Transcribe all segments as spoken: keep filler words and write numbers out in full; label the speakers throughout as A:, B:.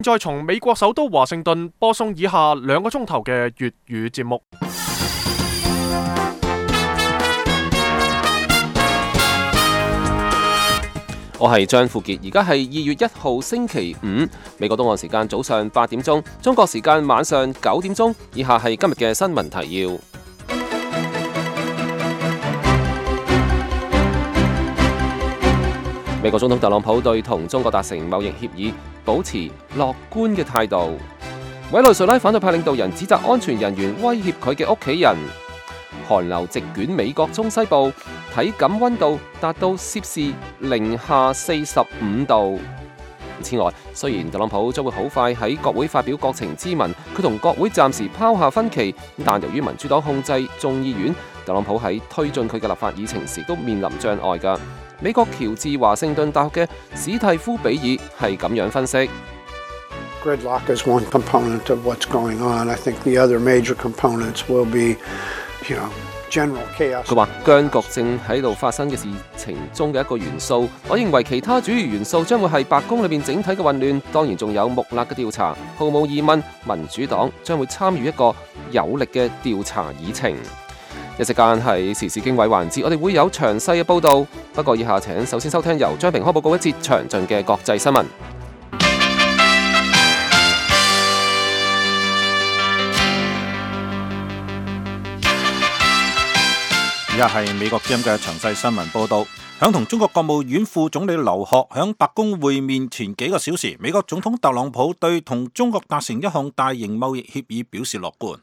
A: 再從美國首都華盛頓播送以下兩個鐘頭嘅粵語節目。
B: 我係張富傑，而家係二月一號星期五，美國東岸時間早上八點鐘，中國時間晚上九點鐘。以下係今日嘅新聞提要。美國總統特朗普對同中國達成貿易協議保持樂觀嘅態度。委內瑞拉反對派領導人指責安全人員威脅佢嘅屋企人。寒流席捲美國中西部，體感溫度達到攝氏零下四十五度。此外，雖然特朗普將會好快喺國會發表國情咨文，佢同國會暫時拋下分歧，但由於民主黨控制眾議院，特朗普喺推進佢嘅立法議程時都面臨障礙㗎。美國喬治華盛頓大學嘅史蒂夫比爾係咁樣分析。
C: Gridlock is one component of what's going on. I think the other major components will be, you know, general chaos.
B: 佢話僵局正喺度發生嘅事情中嘅一個元素。我認為其他主要元素將會係白宮裏邊整體嘅混亂，當然仲有穆勒嘅調查。毫無疑問，民主黨將會參與一個有力嘅調查議程。一時間係時事經緯環節，我哋會有詳細嘅報導。不過以下請首先收聽由張平開報告一節詳盡嘅國際新聞。
D: 而家係美國之音嘅詳細新聞報導。響同中國國務院副總理劉鶴響白宮會面前幾個小時，美國總統特朗普對同中國達成一項大型貿易協議表示樂觀。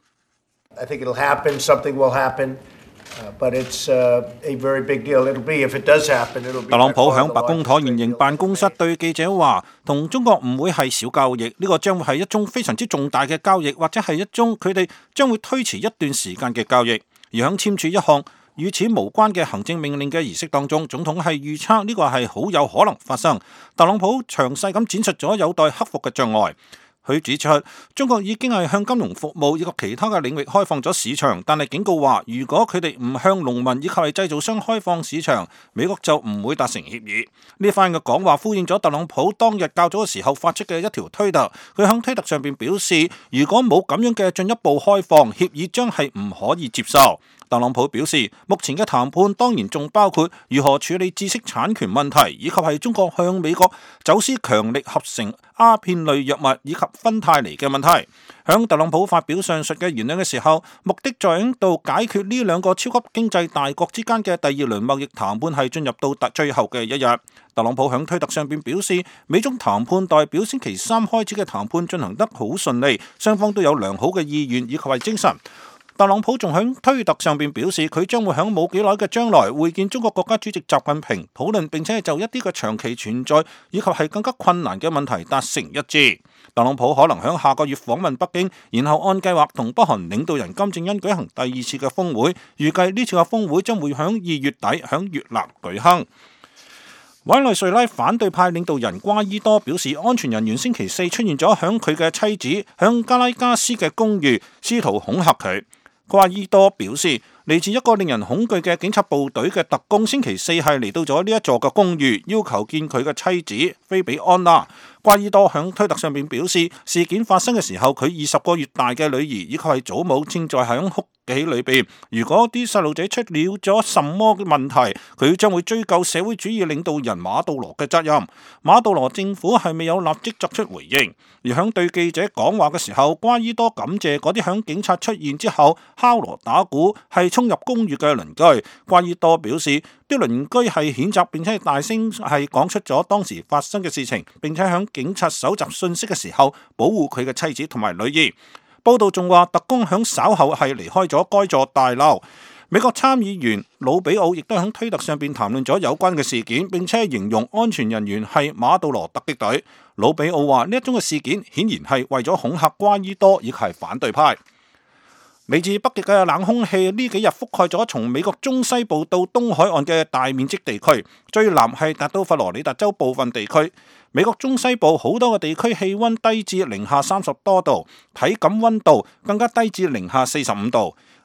E: I think it'll happen. Something will happen, uh, but it's uh, a very big deal. It'll be if it does happen. It'll be.
D: 特朗普響白宮橢圓形辦公室對記者話：同中國唔會係小交易，呢個將會係一宗非常之重大嘅交易，或者係一宗佢哋將會推遲一段時間嘅交易。而響簽署一項與此無關嘅行政命令嘅儀式當中，總統係預測呢個係好有可能發生。特朗普詳細咁展述咗有待克服嘅障礙。佢指出，中國已經係向金融服務以及其他嘅領域開放咗市場，但係警告話，如果佢哋唔向農民以及係製造商開放市場，美國就唔會達成協議。呢番嘅講話呼應咗特朗普當日較早嘅時候發出嘅一條推特，佢響推特上邊表示，如果冇咁樣嘅進一步開放，協議將係唔可以接受。特朗普表示，目前嘅談判當然仲包括如何處理知識產權問題，以及係中國向美國走私強力合成鴉片類藥物以及芬太尼嘅問題。響特朗普發表上述嘅言論嘅時候，目的在喺度解決呢兩個超級經濟大國之間嘅第二輪貿易談判係進入到最後嘅一日。特朗普響推特上邊表示，美中談判代表星期三開始嘅談判進行得好順利，雙方都有良好嘅意願以及係精神。特朗普仲喺推特上邊表示，佢將會喺冇幾耐嘅將來會見中國國家主席習近平，討論並且係就一啲嘅長期存在以及係更加困難嘅問題達成一致。特朗普可能喺下個月訪問北京，然後按計劃同北韓領導人金正恩舉行第二次嘅峰會，預計呢次嘅峰會將會喺二月底喺越南舉行。委內瑞拉反對派領導人瓜伊多表示，安全人員星期四出現咗響佢嘅妻子響加拉加斯嘅公寓，試圖恐嚇佢。瓜伊多表示，嚟自一個令人恐懼嘅警察部隊嘅特工星期四係嚟到咗呢一座嘅公寓，要求見佢嘅妻子菲比安娜。瓜伊多響推特上面表示，事件發生嘅時候，佢二十個月大嘅女兒以及係祖母正在響哭喺裏邊。如果啲細路仔出了咗什麼嘅問題，佢將會追究社會主義領導人馬杜羅嘅責任。馬杜羅政府係未有立即作出回應。而響對記者講話嘅時候，瓜伊多感謝嗰啲響警察出現之後敲鑼打鼓係衝入公寓嘅鄰居。瓜伊多表示，啲鄰居係譴責並且係大聲係講出咗當時發生嘅事情，並且響警察搜集信息嘅時候保護佢嘅妻子同埋女兒。報道仲話，特工響稍後係離開咗該座大樓。美國參議員魯比奧亦都喺推特上邊談論咗有關嘅事件，並且形容安全人員係馬杜羅突擊隊。魯比奧話呢一宗嘅事件顯然係為咗恐嚇瓜伊多以及係反對派。嚟自北極嘅冷空氣呢幾日覆蓋咗從美國中西部到東海岸嘅大面積地區，最南係達到佛羅里達州部分地區。美國中西部好多個地區氣溫低至零下三十多度，體感溫度更加低至零下四十五度。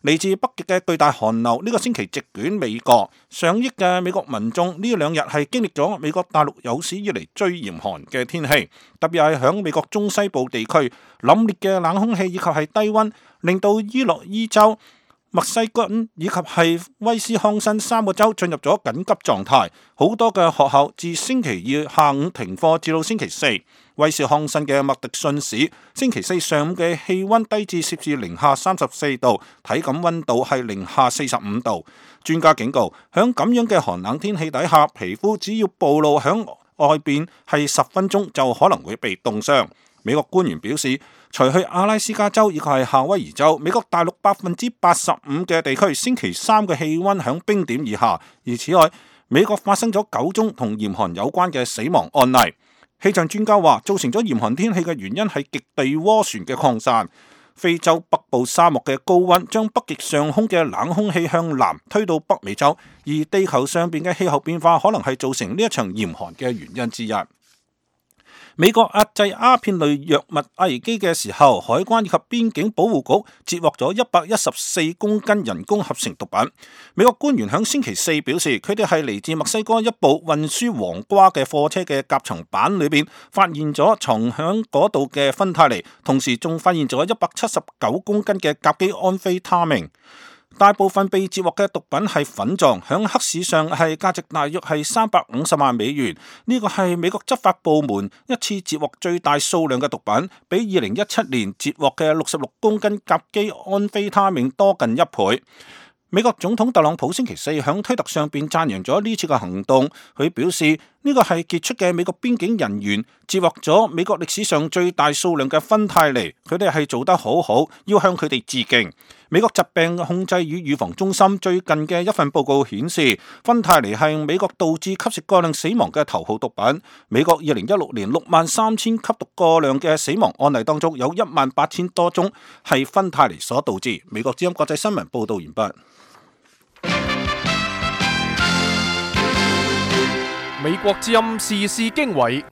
D: 嚟自北極嘅巨大寒流呢個星期席捲美國，上億嘅美國民眾呢兩日係經歷咗美國大陸有史以嚟最嚴寒嘅天氣，特別係響美國中西部地區，凜冽嘅冷空氣以及係低溫，令到伊洛伊州、墨西哥以及係威斯康辛三個州進入咗緊急狀態，好多嘅學校自星期二下午停課至到星期四。威斯康辛嘅麥迪遜市星期四上午嘅氣溫低至攝氏零下三十四度，體感溫度係零下四十五度。專家警告，響咁樣嘅寒冷天氣底下，皮膚只要暴露響外邊係十分鐘就可能會被凍傷。美國官員表示，除去阿拉斯加州以及係夏威夷州，美國大陸百分之八十五嘅地區星期三嘅氣溫響冰點以下。而此外，美國發生咗九宗同嚴寒有關嘅死亡案例。氣象專家話，造成咗嚴寒天氣嘅原因係極地渦旋嘅擴散。非洲北部沙漠嘅高溫將北極上空嘅冷空氣向南推到北美洲，而地球上邊嘅氣候變化可能係造成呢一場嚴寒嘅原因之一。美國壓制鴉片類藥物危機嘅時候，海關以及邊境保護局截獲咗一百一十四公斤人工合成毒品。美國官員響星期四表示，佢哋係嚟自墨西哥一部運輸黃瓜嘅貨車嘅夾層板裏邊發現咗藏響嗰度嘅芬太尼，同時仲發現咗一百七十九公斤嘅甲基安非他命。大部分被截獲嘅毒品係粉狀，響黑市上係價值大約係三百五十萬美元。呢個係美國執法部門一次截獲最大數量嘅毒品，比二零一七年截獲嘅六十六公斤甲基安非他命多近一倍。美國總統特朗普星期四響推特上邊讚揚咗呢次嘅行動，佢表示呢個係傑出嘅美國邊境人員截獲咗美國歷史上最大數量嘅芬太尼，佢哋係做得好好，要向佢哋致敬。美國疾病控制與預防中心最近嘅一份報告顯示，芬太尼係美國導致吸食過量死亡嘅頭號毒品。美國二零一六年六萬三千吸毒過量嘅死亡案例當中，有一萬八千多宗係芬太尼所導致。美國之音國際新聞報道完畢。
A: 美國之音時事經緯，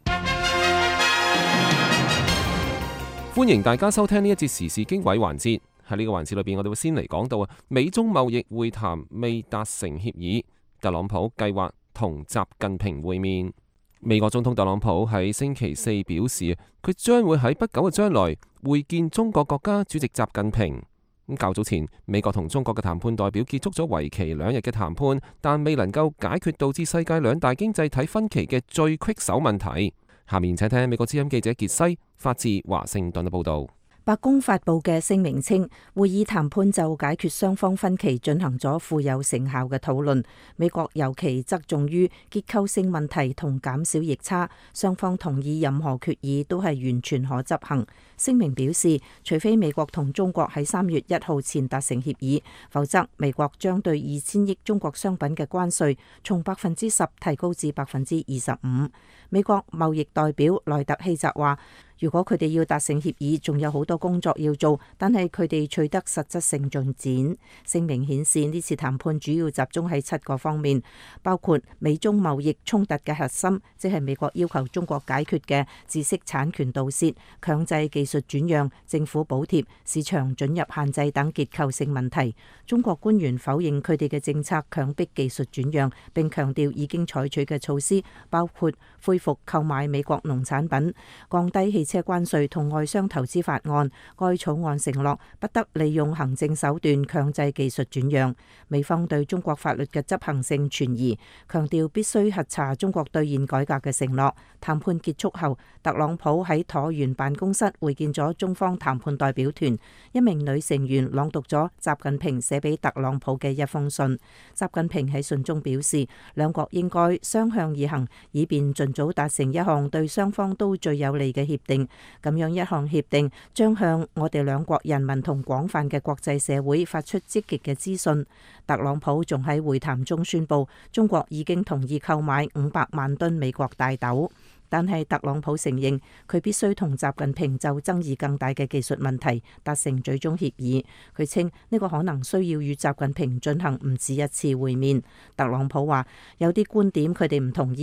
B: 歡迎大家收聽呢一節時事經緯環節。喺呢個環節裏邊，我哋會先嚟講到啊，美中貿易會談未達成協議，特朗普計劃同習近平會面。美國總統特朗普喺星期四表示，佢將會喺不久嘅將來會見中國國家主席習近平。咁較早前，美國同中國嘅談判代表結束咗為期兩日嘅談判，但未能夠解決導致世界兩大經濟體分歧嘅最棘手問題。下面請聽美國之音記者傑西發自華盛頓嘅報道。
F: 白宮發佈嘅聲明稱，會議談判就解決雙方分歧進行咗富有成效嘅討論。美國尤其側重於結構性問題同減少逆差，雙方同意任何決議都係完全可執行。聲明表示，除非美國同中國喺三月一號前達成協議，否則美國將對二千億中國商品嘅關稅從百分之十提高至百分之二十五。美國貿易代表萊特希澤話，如果佢哋要達成協議，仲有好多工作要做，但係佢哋取得實質性進展。聲明顯示呢次談判主要集中喺七個方面，包括美中貿易衝突嘅核心，即係美國要求中國解決嘅知識產權盜竊、強制技術轉讓、政府補貼、市場准入限制等結構性問題。中國官員否認佢哋嘅政策強迫技術轉讓，並強調已經採取嘅措施包括恢復購買美國農產品、降低汽車關稅同外商投資法案。該草案承諾不得利用行政手段強制技術轉讓。美方對中國法律嘅執行性存疑，強調必須核查中國兌現改革嘅承諾。談判結束後，特朗普喺橢圓辦公室會見咗中方談判代表團，一名女成員朗讀咗習近平寫俾特朗普嘅一封信。習近平喺信中表示，兩國應該相向而行，以便盡早達成一項對雙方都最有利嘅協定。咁樣一項協定將向我哋兩國人民同廣泛嘅國際社會發出積極嘅資訊。特朗普仲喺會談中宣布，中國已經同意購買五百萬噸美國大豆。但係特朗普承認，佢必須同習近平就爭議更大嘅技術問題達成最終協議。佢稱呢個可能需要與習近平進行唔止一次會面。特朗普話有啲觀點佢哋唔同意，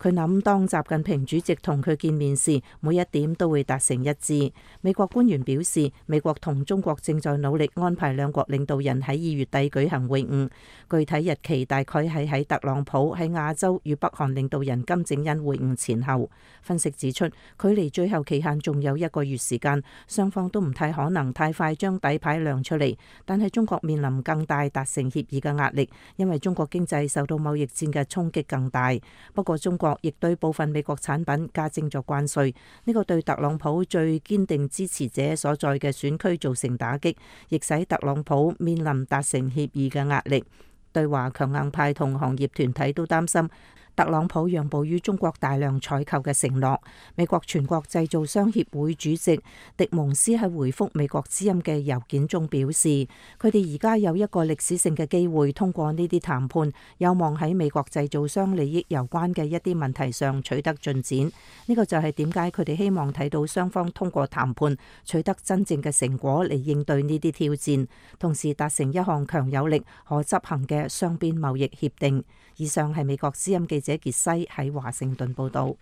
F: 佢諗當習近平主席同佢見面時，每一點都會達成一致。美國官員表示，美國同中國正在努力安排兩國領導人喺二月底舉行會晤，具體日期大概係喺特朗普喺亞洲與北韓領導人金正恩會晤前後。分析指出，距離最後期限仲有一個月時間，雙方都唔太可能太快將底牌亮出嚟。但係中國面臨更大達成協議嘅壓力，因為中國經濟受到貿易戰嘅衝擊更大。不過中國亦對部分美國產品加徵咗關稅，呢個對特朗普最堅定支持者所在嘅選區造成打擊，亦使特朗普面臨達成協議嘅壓力。對華強硬派同行業團體都擔心特朗普讓步於中國大量採購嘅承諾。美國全國製造商協會主席迪蒙斯喺回覆美國之音嘅郵件中表示，佢哋而家有一個歷史性嘅機會，通過呢啲談判，有望喺美國製造商利益有關嘅一啲問題上取得進展。呢個就係點解佢哋希望睇到雙方通過談判取得真正嘅成果嚟應對呢啲挑戰，同時達成一項強有力可執行嘅雙邊貿易協定。以上係美國之音記者傑西喺華盛頓報道。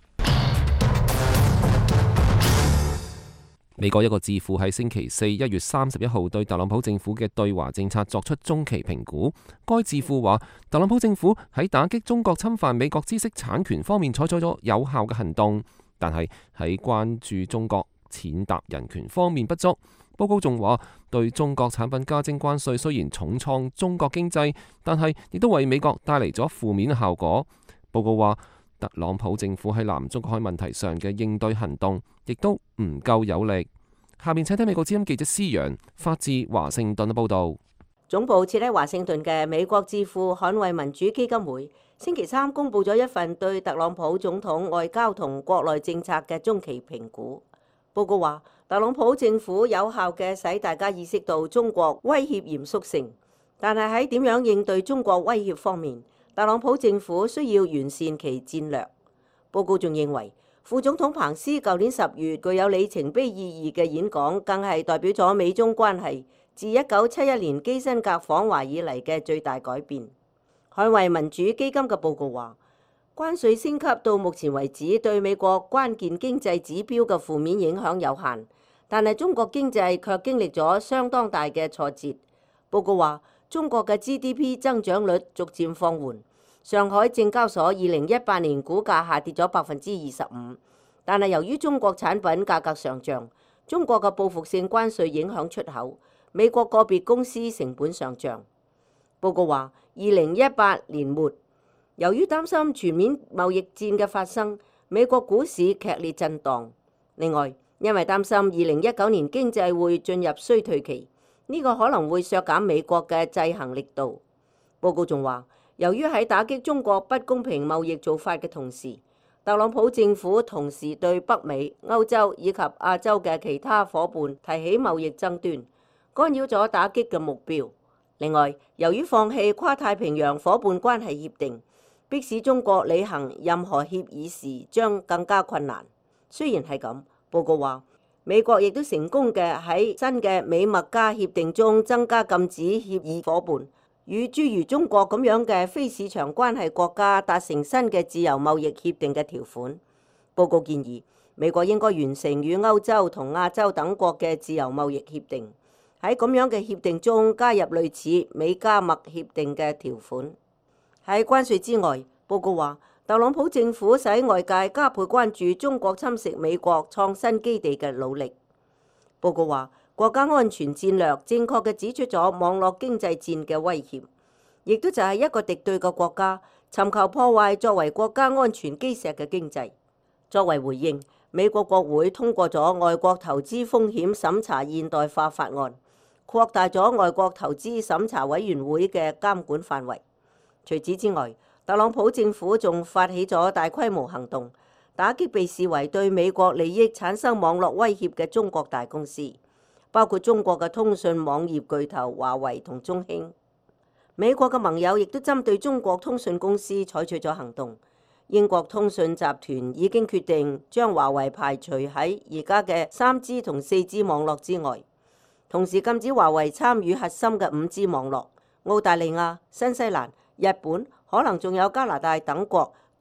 B: 美國一個智庫喺星期四一月三十一號對特朗普政府嘅對華政策作出中期評估。該智庫話，特朗普政府喺打擊中國侵犯美國知識產權方面採取咗有效嘅行動，但係喺關注中國踐踏人權方面不足。報告仲話，對中國產品加徵關稅雖然重創中國經濟，但係亦都為美國帶嚟咗負面效果。報告話，特朗普政府喺南中國海問題上嘅應對行動亦都唔夠有力。下面請聽美國之音記者施陽發自華盛頓嘅報導。
G: 總部設喺華盛頓嘅美國智庫捍衛民主基金會星期三公佈咗一份對特朗普總統外交同國內政策嘅中期評估。報告話，特朗普政府有效嘅使大家意識到中國威脅嚴肅性，但係喺點樣應對中國威脅方面，特朗普政府需要完善其戰略。報告仲認為，副總統彭斯舊年十月具有里程碑意義嘅演講，更係代表咗美中關係自一九七一年基辛格訪華以嚟嘅最大改變。捍衛民主基金嘅報告話，關稅升級到目前為止對美國關鍵經濟指標嘅負面影響有限，但係中國經濟卻經歷咗相當大嘅挫折。報告話，中國嘅 G D P 增長率逐漸放緩，上海證交所二零一八年股價下跌咗百分之二十五，但係由於中國產品價格上漲，中國嘅報復性關稅影響出口，美國個別公司成本上漲。報告話，二零一八年末，由於擔心全面貿易戰嘅發生，美國股市劇烈震盪。另外，因為擔心二零一九年經濟會進入衰退期，呢個可能會削減美國嘅制衡力度。報告仲話，由於喺打擊中國不公平貿易做法嘅同時，特朗普政府同時對北美、歐洲以及亞洲嘅其他伙伴提起貿易爭端，干擾咗打擊嘅目標。另外，由於放棄跨太平洋伙伴關係協定，迫使中國履行任何協議時將更加困難。雖然係咁，報告話美國亦都成功嘅喺新嘅美墨加協定中增加禁止協議伙伴與諸如中國咁樣嘅非市場關係國家達成新嘅自由貿易協定嘅條款。報告建議美國應該完成與歐洲同亞洲等國嘅自由貿易協定，喺咁樣嘅協定中加入類似美加墨協定嘅條款。喺關稅之外，報告話特朗普政府使外界加倍關注中國侵蝕美國創新基地嘅努力。報告話國家安全戰略正確嘅指出咗網絡經濟戰嘅威脅，亦都就係一個敵對嘅國家尋求破壞作為國家安全基石嘅經濟。作為回應，美國國會通過咗外國投資風險審查現代化法案，擴大咗外國投資審查委員會嘅監管範圍。除此之外，特朗普政府仲發起咗大規模行動，打擊被視為對美國利益產生網絡威脅嘅中國大公司，包括中國嘅通訊網頁巨頭華為同中興。美國嘅盟友亦都針對中國通訊公司採取咗行動。英國通訊集團已經決定將華為排除喺而家嘅三 G 同四 G 網絡之外，同時禁止華為參與核心嘅五 G 網絡。澳大利亞、新西蘭、日本，可能仲有加拿大等國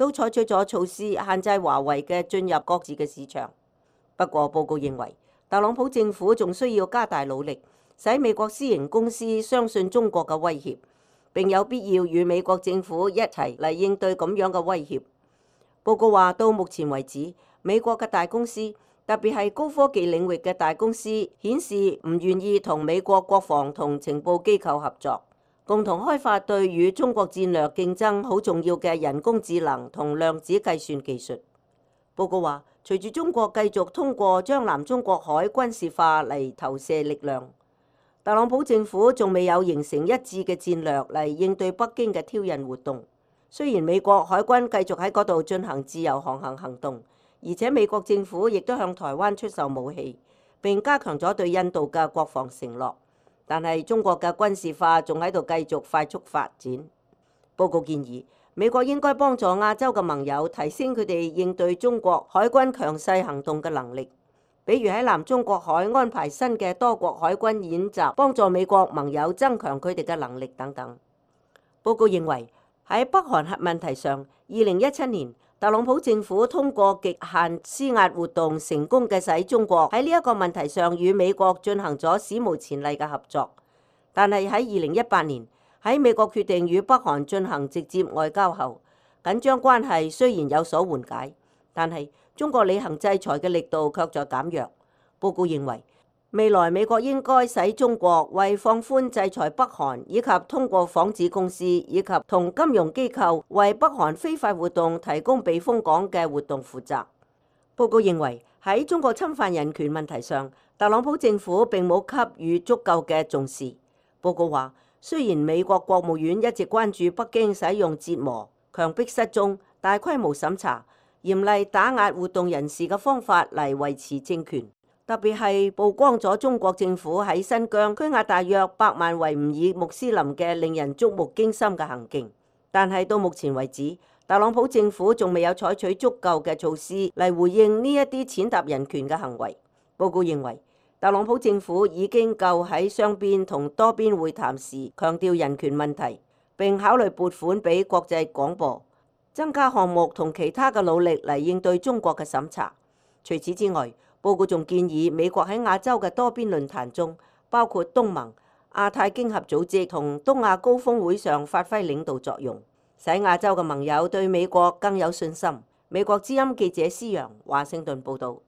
G: 都採取咗措施限制華為嘅進入各自嘅市場。不過報告認為，特朗普政府仲需要加大努力，使美國私營公司相信中國嘅威脅，並有必要與美國政府一齊嚟應對咁樣嘅威脅。報告話，到目前為止，美國嘅大公司，特別係高科技領域嘅大公司，顯示唔願意同美國國防同情報機構合作，共同開發對與中國戰略競爭好重要嘅人工智能同量子計算技術。報告話，隨住中國繼續通過將南中國海軍事化嚟投射力量，特朗普政府仲未有形成一致嘅戰略嚟應對北京嘅挑釁活動。雖然美國海軍繼續喺嗰度進行自由航行行動，而且美國政府亦都向台灣出售武器，並加強咗對印度嘅國防承諾，但係中國嘅軍事化仲喺度繼續快速發展。報告建議，美國應該幫助亞洲嘅盟友提升佢哋應對中國海軍強勢行動嘅能力，比如喺南中國海安排新嘅多國海軍演習，幫助美國盟友增強佢哋嘅能力等等。報告認為，喺北韓核問題上，二零一七年特朗普政府通過極限施壓活動，成功嘅使中國喺呢一個問題上與美國進行咗史無前例嘅合作。但係喺二零一八年，喺美國決定與北韓進行直接外交後，緊張關係雖然有所緩解，但係中國履行制裁嘅力度卻在減弱。報告認為，未來美國應該使中國為放寬制裁北韓，以及通過幌子公司以及同金融機構為北韓非法活動提供避風港嘅活動負責。報告認為，喺中國侵犯人權問題上，特朗普政府並冇給予足夠嘅重視。報告話，雖然美國國務院一直關注北京使用折磨、強迫失蹤、大規模審查、嚴厲打壓活動人士嘅方法嚟維持政權，特別係曝光咗中國政府喺新疆拘押大約百萬維吾爾穆斯林嘅令人觸目驚心嘅行徑。但係到目前為止，特朗普政府仲未有採取足夠嘅措施嚟回應呢一啲踐踏人權嘅行為。報告認為，特朗普政府已經夠喺雙邊同多邊會談時強調人權問題，並考慮撥款俾國際廣播，增加項目同其他嘅努力嚟應對中國嘅審查。除此之外，報告仲建議美國喺亞洲嘅多邊論壇中，包括東盟、亞太經合組織同東亞高峰會上發揮領導作用，使亞洲嘅盟友對美國更有信心。美國之音記者施陽，華盛頓報導。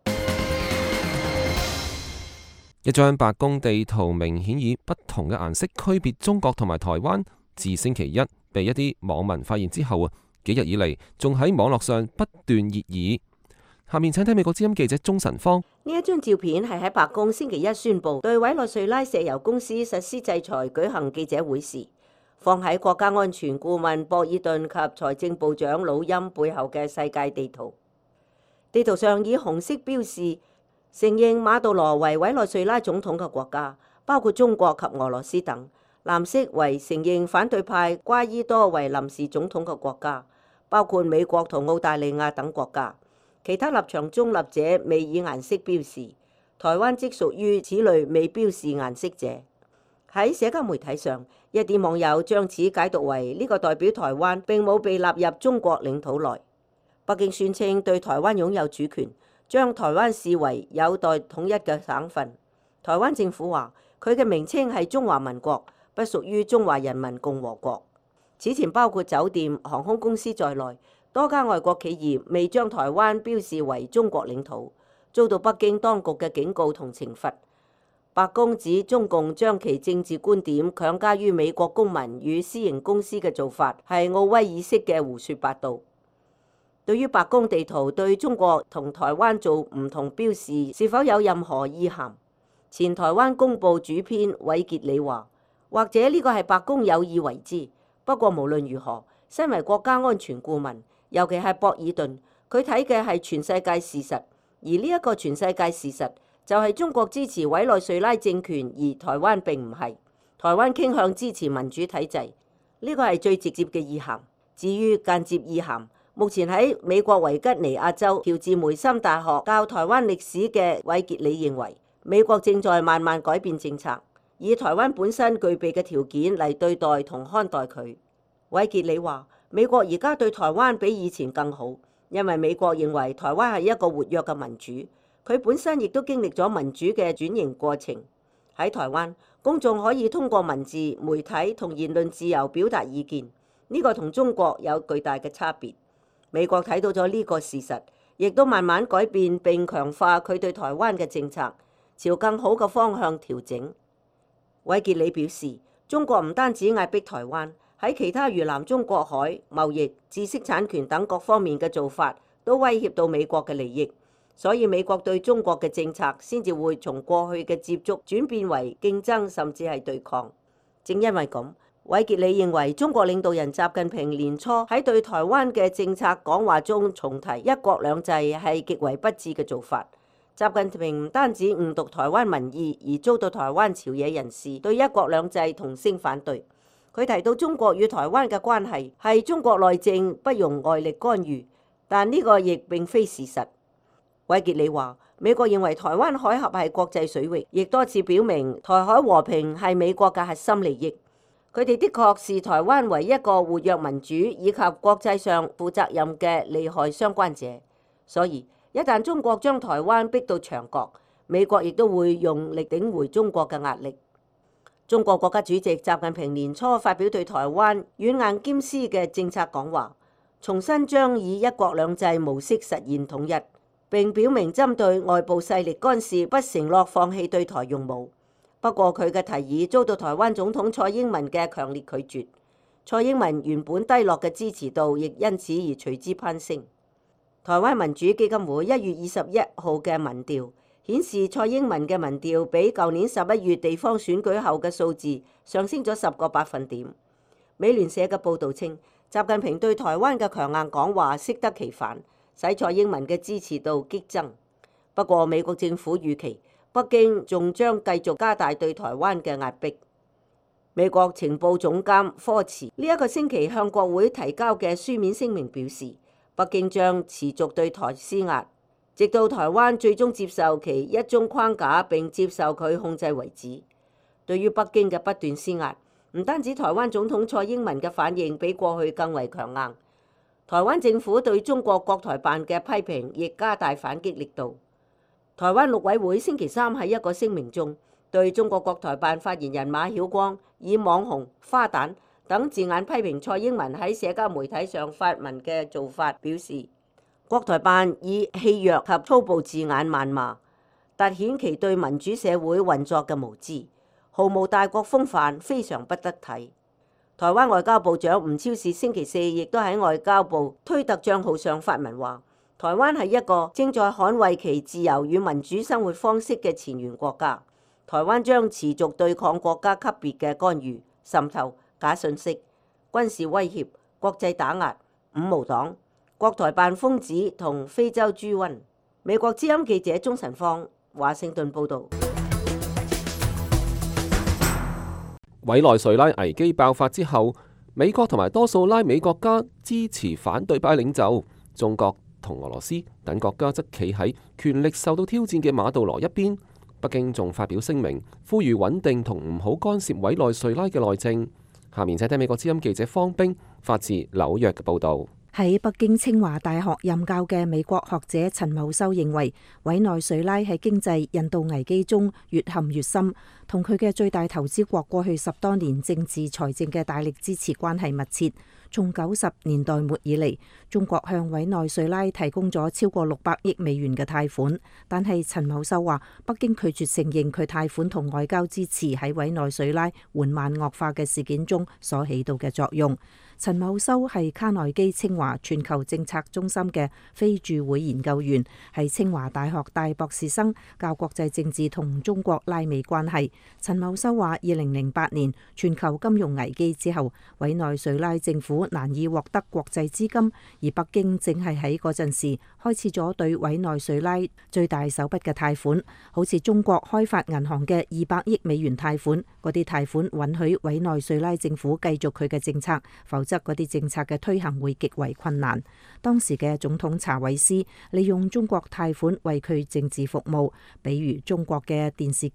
B: 一張白宮地圖明顯以不同嘅顏色區別中國同埋台灣，自星期一被一啲網民發現之後啊，幾日以嚟仲喺網絡上不斷熱議。下面請睇美國之音記者鍾晨芳。
G: 呢一張照片係喺白宮星期一宣布對委內瑞拉石油公司實施制裁舉行記者會時，放喺國家安全顧問博爾頓及財政部長魯欽背後嘅世界地圖。地圖上以紅色標示承認馬杜羅為委內瑞拉總統嘅國家，包括中國及俄羅斯等；藍色為承認反對派瓜伊多為臨時總統嘅國家，包括美國同澳大利亞等國家。其他立場中立者未以顏色標示，台灣即屬於此類未標示顏色者。喺社交媒體上，一啲網友將此解讀為呢個代表台灣並冇被納入中國領土內。北京宣稱對台灣擁有主權，將台灣視為有待統一嘅省份。台灣政府話佢嘅名稱係中華民國，不屬於中華人民共和國。此前包括酒店、航空公司在內，多家外國企業未將台灣標示為中國領土，遭到北京當局嘅警告同懲罰。白宮指中共將其政治觀點強加於美國公民與私營公司嘅做法係奧威爾式嘅胡說八道。對於白宮地圖對中國同台灣做唔同標示是否有任何意涵，前台灣公報主編韋傑里話：或者呢個係白宮有意為之。不過無論如何，身為國家安全顧問，尤其係博爾頓，佢睇嘅係全世界事實，而呢一個全世界事實就係中國支持委內瑞拉政權，而台灣並唔係。台灣傾向支持民主體制，呢個係最直接嘅意涵。至於間接意涵，目前喺美國維吉尼亞州喬治梅森大學教台灣歷史嘅韋傑里認為，美國正在慢慢改變政策，以台灣本身具備嘅條件嚟對待同看待佢。韋傑里話： 美國而家對台灣比以前更好，因為美國認為台灣係一個活躍嘅民主，佢本身亦都經歷咗民主嘅轉型過程。喺台灣，公眾可以通過文字、媒體同言論自由表達意見，呢個同中國有巨大嘅差別。美國睇到咗呢個事實，亦都慢慢改變並強化佢對台灣嘅政策，朝更好嘅方向調整。韋傑里表示，中國唔單止壓迫台灣，喺其他如南中國海、貿易、知識產權等各方面嘅做法，都威脅到美國嘅利益。所以美國對中國嘅政策先至會從過去嘅接觸轉變為競爭，甚至係對抗。正因為咁，韋傑里認為中國領導人習近平年初喺對台灣嘅政策講話中重提一國兩制係極為不智嘅做法。習近平唔單止誤讀台灣民意，而遭到台灣朝野人士對一國兩制同聲反對。佢提到中國與台灣嘅關係係中國內政，不容外力干預，但呢個亦並非事實。韋傑里話：美國認為台灣海峽係國際水域，亦多次表明台海和平係美國嘅核心利益。佢哋的確視台灣為一個活躍民主以及國際上負責任嘅利害相關者。所以，一旦中國將台灣逼到牆角，美國亦都會用力頂回中國嘅壓力。中國國家主席習近平年初發表對台灣軟硬兼施嘅政策講話，重新將以一國兩制模式實現統一。並表明針對外部勢力干涉，不承諾放棄對台用武。不過佢嘅提議遭到台灣總統蔡英文嘅強烈拒絕。蔡英文原本低落嘅支持度亦因此而隨之攀升。台灣民主基金會一月二十一號嘅民調顯示，蔡英文嘅民調比舊年十一月地方選舉後嘅數字上升咗十個百分點。美聯社嘅報導稱，習近平對台灣嘅強硬講話適得其反，使蔡英文嘅支持度激增。不過美國政府預期北京仲將繼續加大對台灣嘅壓迫。美國情報總監科茨呢一個星期向國會提交嘅書面聲明表示，北京將持續對台施壓，直到台灣最終接受其一中框架並接受佢控制為止。對於北京嘅不斷施壓，唔單止台灣總統蔡英文嘅反應比過去更為強硬，台灣政府對中國國台辦嘅批評亦加大反擊力度。台灣陸委會星期三喺一個聲明中，對中國國台辦發言人馬曉光以網紅、花旦等字眼批評蔡英文喺社交媒體上發文嘅做法，表示國台辦以戲謔及粗暴字眼謾罵，凸顯其對民主社會運作嘅無知，毫無大國風範，非常不得體。台灣外交部長吳釗燮星期四亦都喺外交部推特帳號上發文話，台灣係一個正在捍衛其自由與民主生活方式嘅前沿國家。台灣將持續對抗國家級別嘅干預、滲透、假訊息、軍事威脅、國際打壓、五毛黨、國台辦瘋子同非洲豬瘟。美國之音記者鍾晨芳華盛頓報導。
B: 委內瑞拉危機爆發之後，美國同埋多數拉美國家支持反對派領袖，中國同俄羅斯等國家則企喺權力受到挑戰嘅馬杜羅一邊。北京仲發表聲明，呼籲穩定同唔好干涉委內瑞拉嘅內政。下面請聽美國之音記者方冰發自紐約嘅報導。
F: 喺北京清華大學任教嘅美國學者陳茂修認為，委內瑞拉喺經濟引導危機中越陷越深，同佢嘅最大投資國過去十多年政治財政嘅大力支持關係密切。從九十年代末以嚟，中國向委內瑞拉提供咗超過六百億美元嘅貸款，但係陳茂修話，北京拒絕承認佢貸款同外交支持喺委內瑞拉緩慢惡化嘅事件中所起到嘅作用。陳茂修係卡內基清華全球政策中心嘅非駐會研究員，係清華大學大博士生，教國際政治同中國拉美關係。陳茂修話，二零零八年全球金融危機之後，委內瑞拉政府難以獲得國際資金，而北京正係喺嗰陣時開始咗對委內瑞拉最大手筆嘅貸款，好似中國開發銀行嘅二百億美元貸款，嗰啲貸款允許委內瑞拉政府繼續佢嘅政策，否則嗰啲政策嘅推行會極為困難。當時嘅總統查韋斯利用中國貸款為佢政治服務，比如中國嘅電視機、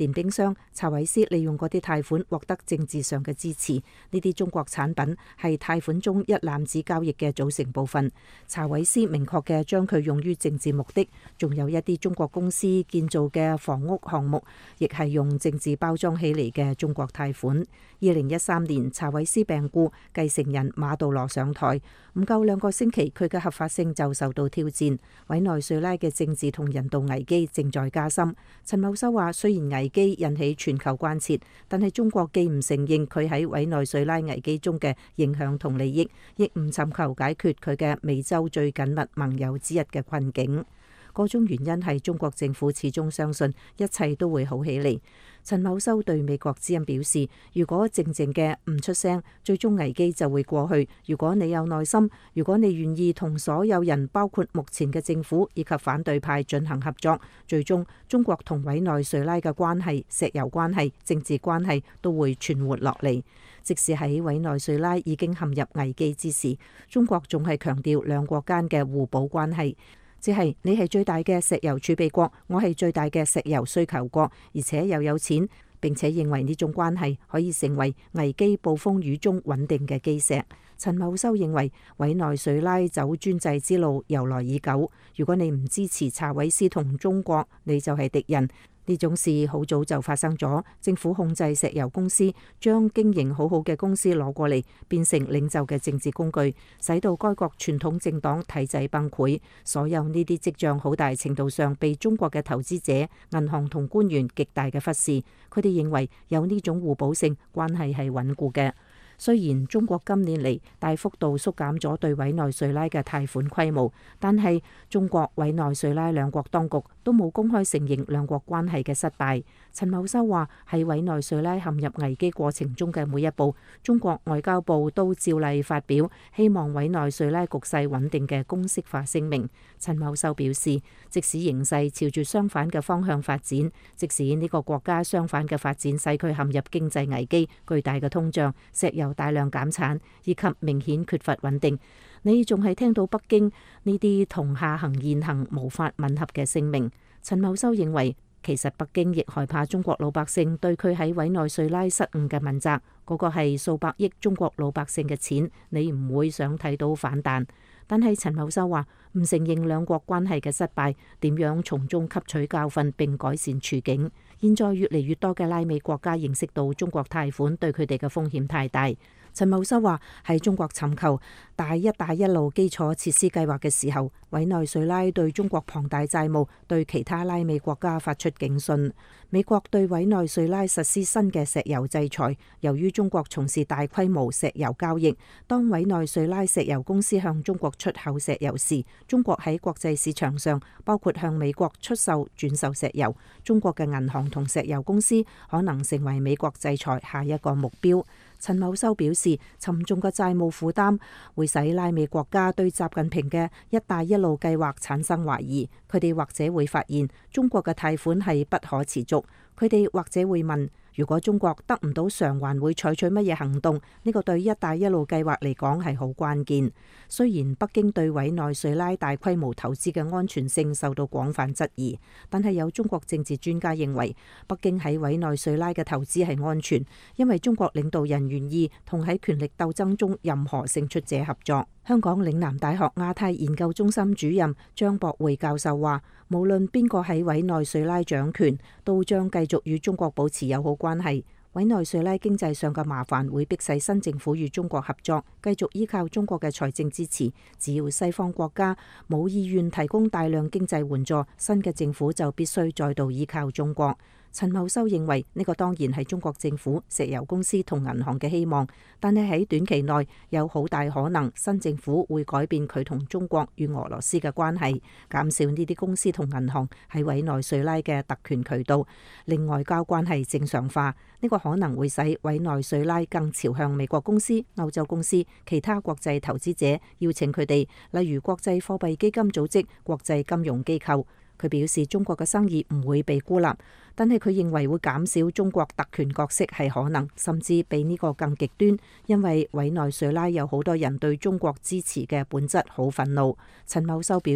F: 電冰箱，查韋斯利用嗰啲貸款獲得政治上嘅支持。呢啲中國產品係貸款中一籃子交易嘅組成部分。查韋斯明確嘅將佢用於政治目的，仲有一啲中國公司建造嘅房屋項目，亦係用政治包裝起嚟嘅中國貸款。二零一三年，查韋斯病故，繼承人馬杜羅上台，唔夠兩個星期，佢嘅合法性就受到挑戰。委內瑞拉嘅政治同人道危機正在加深。陳茂修話：雖然危機引起全球關切，但係中國既唔承認佢喺委內瑞拉危機中嘅影響同利益，亦唔尋求解決佢嘅美洲最緊密盟友之一嘅困境。嗰種原因係中國政府始終相信一切都會好起嚟。陳茂修對美國之音表示：如果靜靜嘅唔出聲，最終危機就會過去。如果你有耐心，如果你願意同所有人，包括目前嘅政府以及反對派進行合作，最終中國同委內瑞拉嘅關係、石油關係、政治關係都會存活落嚟。即使喺委內瑞拉已經陷入危機之時，中國仲係強調兩國間嘅互補關係。即係你係最大嘅石油儲備國，我係最大嘅石油需求國，而且又有錢，並且認為呢種關係可以成為危機暴風雨中穩定嘅基石。陳茂修認為委內瑞拉走專制之路由來已久，如果你唔支持查韋斯同中國，你就係敵人。呢種事好早就發生咗，政府控制石油公司，將經營好好嘅公司攞過嚟，變成領袖嘅政治工具，使到該國傳統政黨體制崩潰。所有呢啲跡象好大程度上被中國嘅投資者、銀行同官員極大嘅忽視。佢哋認為有呢種互補性關係係穩固嘅。雖然中國今年嚟大幅度縮減咗對委內瑞拉嘅貸款規模，但係中國委內瑞拉兩國當局都冇公開承認兩國關係嘅失敗。陳茂修話：喺委內瑞拉陷入危機過程中嘅每一步，中國外交部都照例發表希望委內瑞拉局勢穩定嘅公式化聲明。陳茂修表示，即使形勢朝住相反嘅方向發展，即使呢個國家相反嘅發展使佢陷入經濟危機、巨大嘅通脹、石油大量減產以及明顯缺乏穩定，你仲係聽到北京呢啲同下行言行無法吻合嘅聲明。陳茂修認為，其實北京亦害怕中國老百姓對佢喺委內瑞拉失誤嘅問責，嗰個係數百億中國老百姓嘅錢，你唔會想睇到反彈。但係陳茂修話唔承認兩國關係嘅失敗，點樣從中吸取教訓並改善處境。現在越嚟越多嘅拉美國家認識到中國貸款對佢哋嘅風險太大。陳茂修話喺中國尋求大一帶一路基礎設施計劃嘅時候，委內瑞拉對中國龐大債務對其他拉美國家發出警訊。美國對委內瑞拉實施新嘅石油制裁，由於中國從事大規模石油交易，當委內瑞拉石油公司向中國出口石油時，中國喺國際市場上包括向美國出售轉售石油，中國嘅銀行同石油公司可能成為美國制裁下一個目標。陳茂修表示，沉重嘅債務負擔會使拉美國家對習近平嘅一帶一路計劃產生懷疑，佢哋或者會發現中國嘅貸款係不可持續，佢哋或者會問，如果中國得唔到償還，會採取乜嘢行動？呢個對一帶一路計劃嚟講係好關鍵。雖然北京對委內瑞拉大規模投資嘅安全性受到廣泛質疑，但係有中國政治專家認為，北京喺委內瑞拉嘅投資係安全，因為中國領導人願意同喺權力鬥爭中任何勝出者合作。香港嶺南大學亞太研究中心主任張博會教授話，無論邊個喺委內瑞拉掌權，都將繼續與中國保持友好關係。委內瑞拉經濟上嘅麻煩會迫使新政府與中國合作，繼續依靠中國嘅財政支持。只要西方國家冇意願提供大量經濟援助，新嘅政府就必須再度依靠中國。陳茂修認為呢個當然係中國政府、石油公司同銀行嘅希望，但係喺短期內有好大可能新政府會改變佢同中國與俄羅斯嘅關係，減少呢啲公司同銀行喺委內瑞拉嘅特權渠道，令外交關係正常化。呢個可能會使委內瑞拉更朝向美國公司、歐洲公司、其他國際投資者，邀請佢哋，例如國際貨幣基金組織、國際金融機構。佢表示中國嘅生意唔會被孤立，但係佢認為會減少中國特權角色係可能，甚至比呢個更極端，因為委內瑞拉有好多人對中國支持嘅本質好憤怒。陳茂修表示，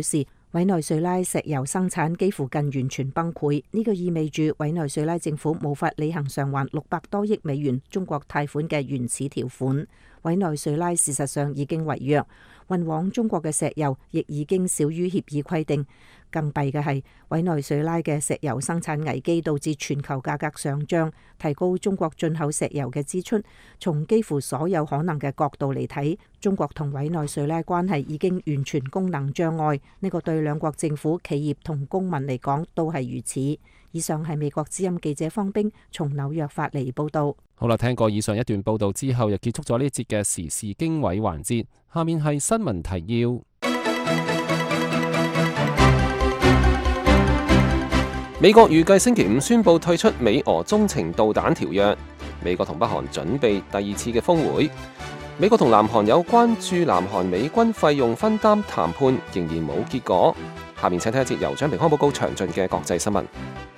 F: 委內瑞拉石油生產幾乎近完全崩潰，呢個意味住委內瑞拉政府無法履行償還六百多億美元中國貸款嘅原始條款。委內瑞拉事實上已經違約，運往中國嘅石油亦已經少於協議規定。更弊嘅係，委內瑞拉嘅石油生產危機導致全球價格上漲，提高中國進口石油嘅支出。從幾乎所有可能嘅角度嚟睇，中國同委內瑞拉關係已經完全功能障礙。呢個對兩國政府、企業同公民嚟講都係如此。以上係美國之音記者方冰從紐約發嚟報道。
B: 好啦，聽過以上一段報道之後，又結束咗呢一節嘅時事經緯環節。下面係新聞提要。美國預計星期五宣布退出美俄中程導彈條約。美國同北韓準備第二次嘅峰會。美國同南韓有關駐南韓美軍費用分擔談判仍然冇結果。下面請睇一節由張平康報告詳盡嘅國際新聞。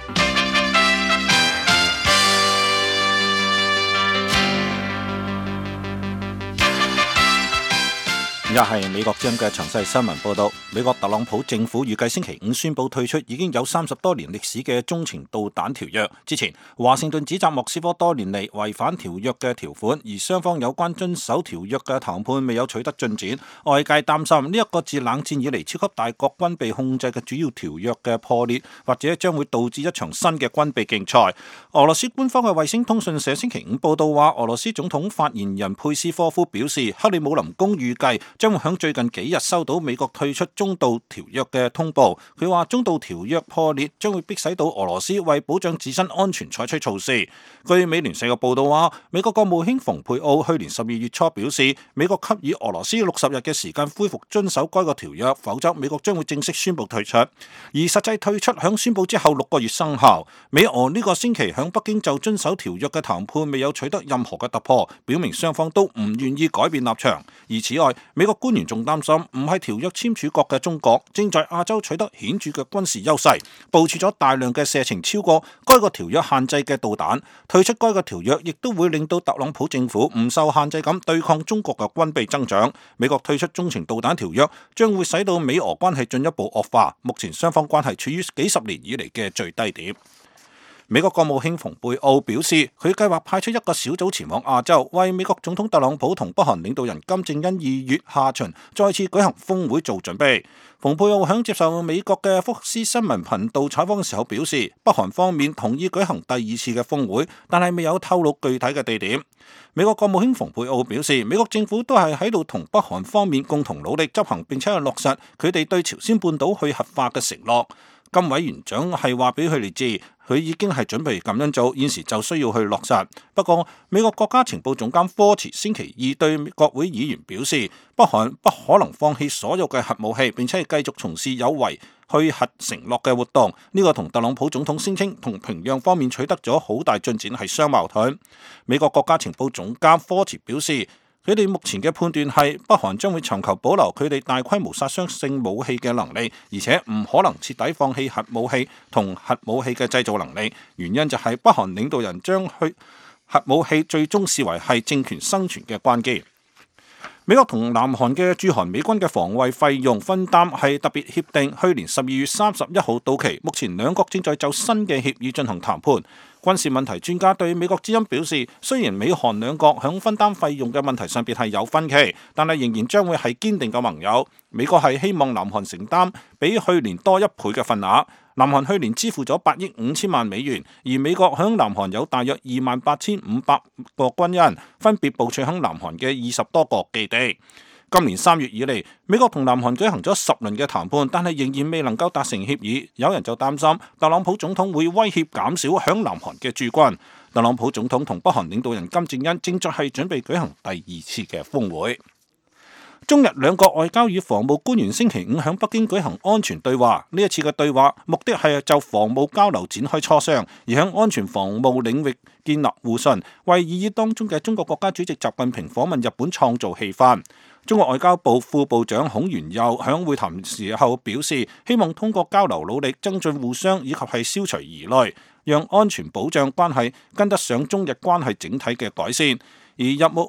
D: 又係美國之音嘅詳細新聞報道。美國特朗普政府預計星期五宣布退出已經有三十多年歷史嘅中程導彈條約。之前華盛頓指責莫斯科多年嚟違反條約嘅條款，而雙方有關遵守條約嘅談判未有取得進展。外界擔心呢一個自冷戰以嚟超級大國軍備控制嘅主要條約嘅破裂，或者將會導致一場新嘅軍備競賽。俄羅斯官方嘅衛星通訊社星期五報道話，俄羅斯總統發言人佩斯科夫表示，克里姆林宮預計將會響最近幾日收到美國退出中導條約嘅通報。佢話中導條約破裂將會迫使到俄羅斯為保障自身安全採取措施。據美聯社嘅報道話，美國國務卿蓬佩奧去年十二月初表示，美國給予俄羅斯六十日嘅時間恢復遵守該個條約，否則美國將會正式宣布退出。而實際退出響宣布之後六個月生效。美俄呢個星期響北京就遵守條約嘅談判未有取得任何嘅突破，表明雙方都唔願意改變立場。而此外，美國官員仲擔心，唔係條約簽署國嘅中國正在亞洲取得顯著嘅軍事優勢，部署咗大量嘅射程超過該個條約限制嘅導彈。退出該個條約亦都會令到特朗普政府唔受限制咁對抗中國嘅軍備增長。美國退出中程導彈條約將會使到美俄關係進一步惡化，目前雙方關係處於幾十年以嚟嘅最低點。美國國務卿蓬佩奧表示，佢計劃派出一個小組前往亞洲，為美國總統特朗普同北韓領導人金正恩二月下旬再次舉行峰會做準備。蓬佩奧響接受美國嘅福斯新聞頻道採訪嘅時候表示，北韓方面同意舉行第二次嘅峰會，但係未有透露具體嘅地點。美國國務卿蓬佩奧表示，美國政府都係喺度同北韓方面共同努力執行，並且係落實佢哋對朝鮮半島去核化嘅承諾。金委員長係話俾佢哋知，佢已經係準備咁樣做，現時就需要去落實。不過，美國國家情報總監科茨星期二對國會議員表示，北韓不可能放棄所有嘅核武器，並且係繼續從事有違去核承諾嘅活動。呢個同特朗普總統聲稱同平壤方面取得咗好大進展係相矛盾。美國國家情報總監科茨表示，佢哋目前嘅判斷係北韓將會尋求保留佢哋大規模殺傷性武器嘅能力，而且唔可能徹底放棄核武器同核武器嘅製造能力。原因就係北韓領導人將去核武器最終視為係政權生存嘅關鍵。美國同南韓嘅駐韓美軍嘅防衛費用分擔係特別協定，去年十二月三十一號到期，目前兩國正在就新嘅協議進行談判。軍事問題專家對美國之音表示，雖然美韓兩國響分擔費用嘅問題上邊係有分歧，但係仍然將會係堅定嘅盟友。美國係希望南韓承擔比去年多一倍嘅份額。南韓去年支付咗八億五千萬美元，而美國響南韓有大約二萬八千五百個軍人，分別部署響南韓嘅二十多個基地。今年三月以嚟，美國同南韓舉行咗十輪嘅談判，但係仍然未能夠達成協議。有人就擔心特朗普總統會威脅減少響南韓嘅駐軍。特朗普總統同北韓領導人金正恩正在係準備舉行第二次嘅峰會。中日兩國外交與防務官員星期五喺北京舉行安全對話，呢一次嘅對話目的係就防務交流展開磋商，而喺安全防務領域建立互信，為議議當中嘅中國國家主席習近平訪問日本創造氣氛。中國外交部副部長孔元佑喺會談時候表示，希望通過交流努力增進互相以及係消除疑慮，讓安全保障關係跟得上中日關係整體嘅改善。而任務而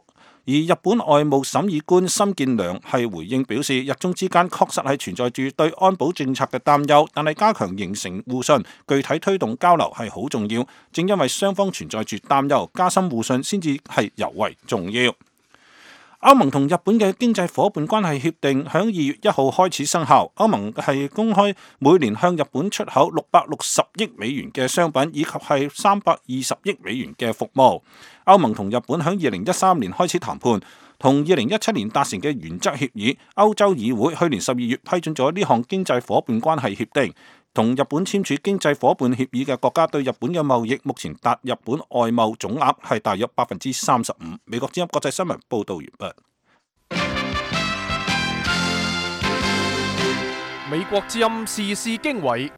D: 而日本外務審議官森健良係回應表示，日中之間確實係存在住對安保政策嘅擔憂，但係加強形成互信，具體推動交流係好重要。正因為雙方存在住擔憂，加深互信先至係尤為重要。歐盟同日本嘅經濟夥伴關係協定響二月一號開始生效。歐盟係公開每年向日本出口六百六十億美元嘅商品，以及係三百二十億美元嘅服務。歐盟同日本響二零一三年開始談判，同二零一七年達成嘅原則協議。歐洲議會去年十二月批准咗呢項經濟夥伴關係協定。同日本簽署經濟夥伴協議嘅國家對日本嘅貿易目前達日本外貿總額係大約百分之三十五。美國之音國際新聞報道完畢。
A: 美國之音時事經緯，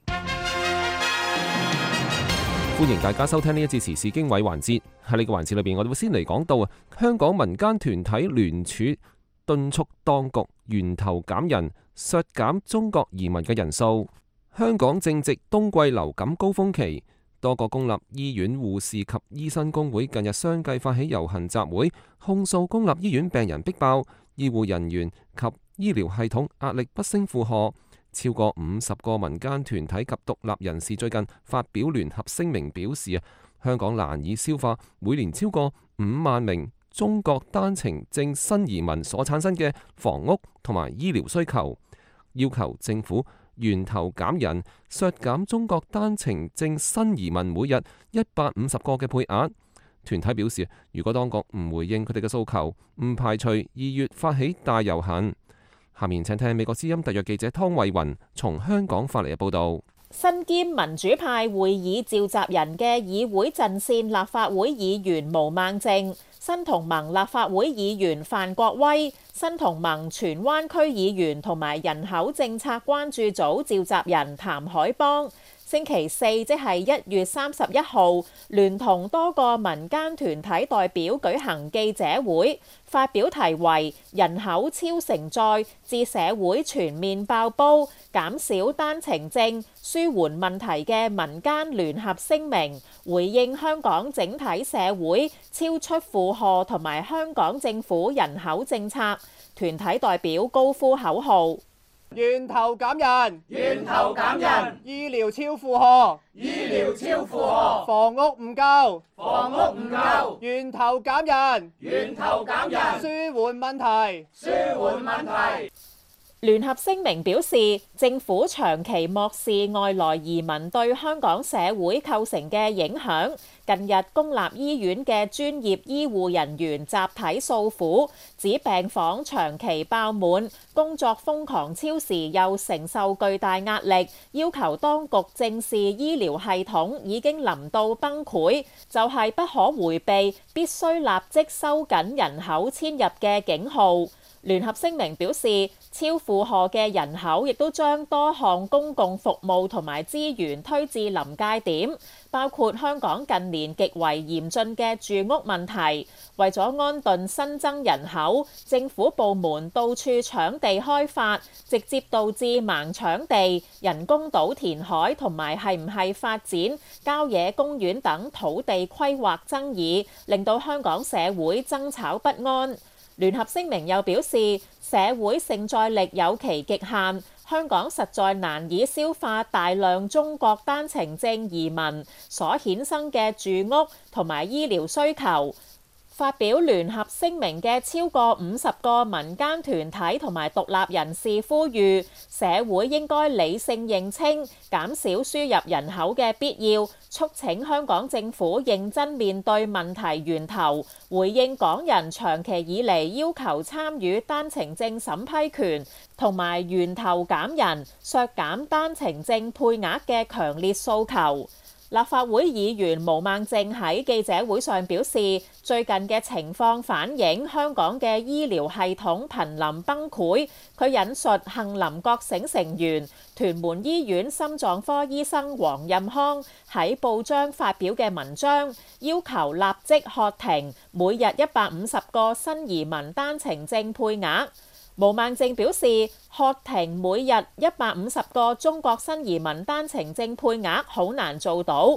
B: 歡迎大家收聽呢一節時事經緯環節。喺呢個環節裏邊，我哋會先嚟講到啊，香港民間團體聯署敦促當局源頭減人，削減中國移民嘅人數。香港正值冬季流感高峰期，多個公立醫院護士及醫生工會近日相繼發起遊行集會，控訴公立醫院病人逼爆，醫護人員及醫療系統壓力不勝負荷。超過五十個民間團體及獨立人士最近發表聯合聲明，表示啊，香港難以消化每年超過五萬名中國單程證新移民所產生嘅房屋同埋醫療需求，要求政府源頭減人，削減中國單程證新移民每日一百五十個嘅配額。團體表示，如果當局唔回應佢哋嘅訴求，唔排除二月發起大遊行。下面請聽美國之音特約記者湯慧雲從香港發嚟嘅報道。
H: 身兼民主派會議召集人嘅議會陣線立法會議員毛孟靜、新同盟立法會議員范國威、新同盟荃灣區議員同埋人口政策關注組召集人譚海邦，星期四即係一月三十一號，聯同多個民間團體代表舉行記者會，發表題為《人口超承載致社會全面爆煲，減少單程證舒緩問題》嘅民間聯合聲明，回應香港整體社會超出負荷同埋香港政府人口政策。團體代表高呼口號：
I: 源頭減人，源頭減人；醫療超負荷，醫療超負荷；房屋唔夠，房屋唔夠；源頭減人，源頭減人；舒緩問題，舒緩問題。
H: 聯合聲明表示，政府長期漠視外來移民對香港社會構成嘅影響。近日公立醫院嘅專業醫護人員集體訴苦，指病房長期爆滿，工作瘋狂超時，又承受巨大壓力，要求當局正視醫療系統已經臨到崩潰，就係、是、不可迴避，必須立即收緊人口遷入嘅警號。聯合聲明表示，超負荷嘅人口亦都將多項公共服務同埋資源推至臨界點，包括香港近年極為嚴峻嘅住屋問題。為咗安頓新增人口，政府部門到處搶地開發，直接導致盲搶地、人工島填海同埋係唔係發展郊野公園等土地規劃爭議，令到香港社會爭吵不安。聯合聲明又表示，社會承載力有其極限，香港實在難以消化大量中國單程證移民所衍生嘅住屋同埋醫療需求。發表聯合聲明嘅超過五十個民間團體同埋獨立人士呼籲，社會應該理性認清減少輸入人口嘅必要，促請香港政府認真面對問題源頭，回應港人長期以嚟要求參與單程證審批權同埋源頭減人、削減單程證配額嘅強烈訴求。立法會議員毛孟靜喺記者會上表示，最近嘅情況反映香港嘅醫療系統瀕臨崩潰。佢引述杏林覺醒成員、屯門醫院心臟科醫生黃任康喺報章發表嘅文章，要求立即喝停每日一百五十個新移民單程證配額。毛孟靜表示，喝停每日一百五十個中國新移民單程證配額好難做到，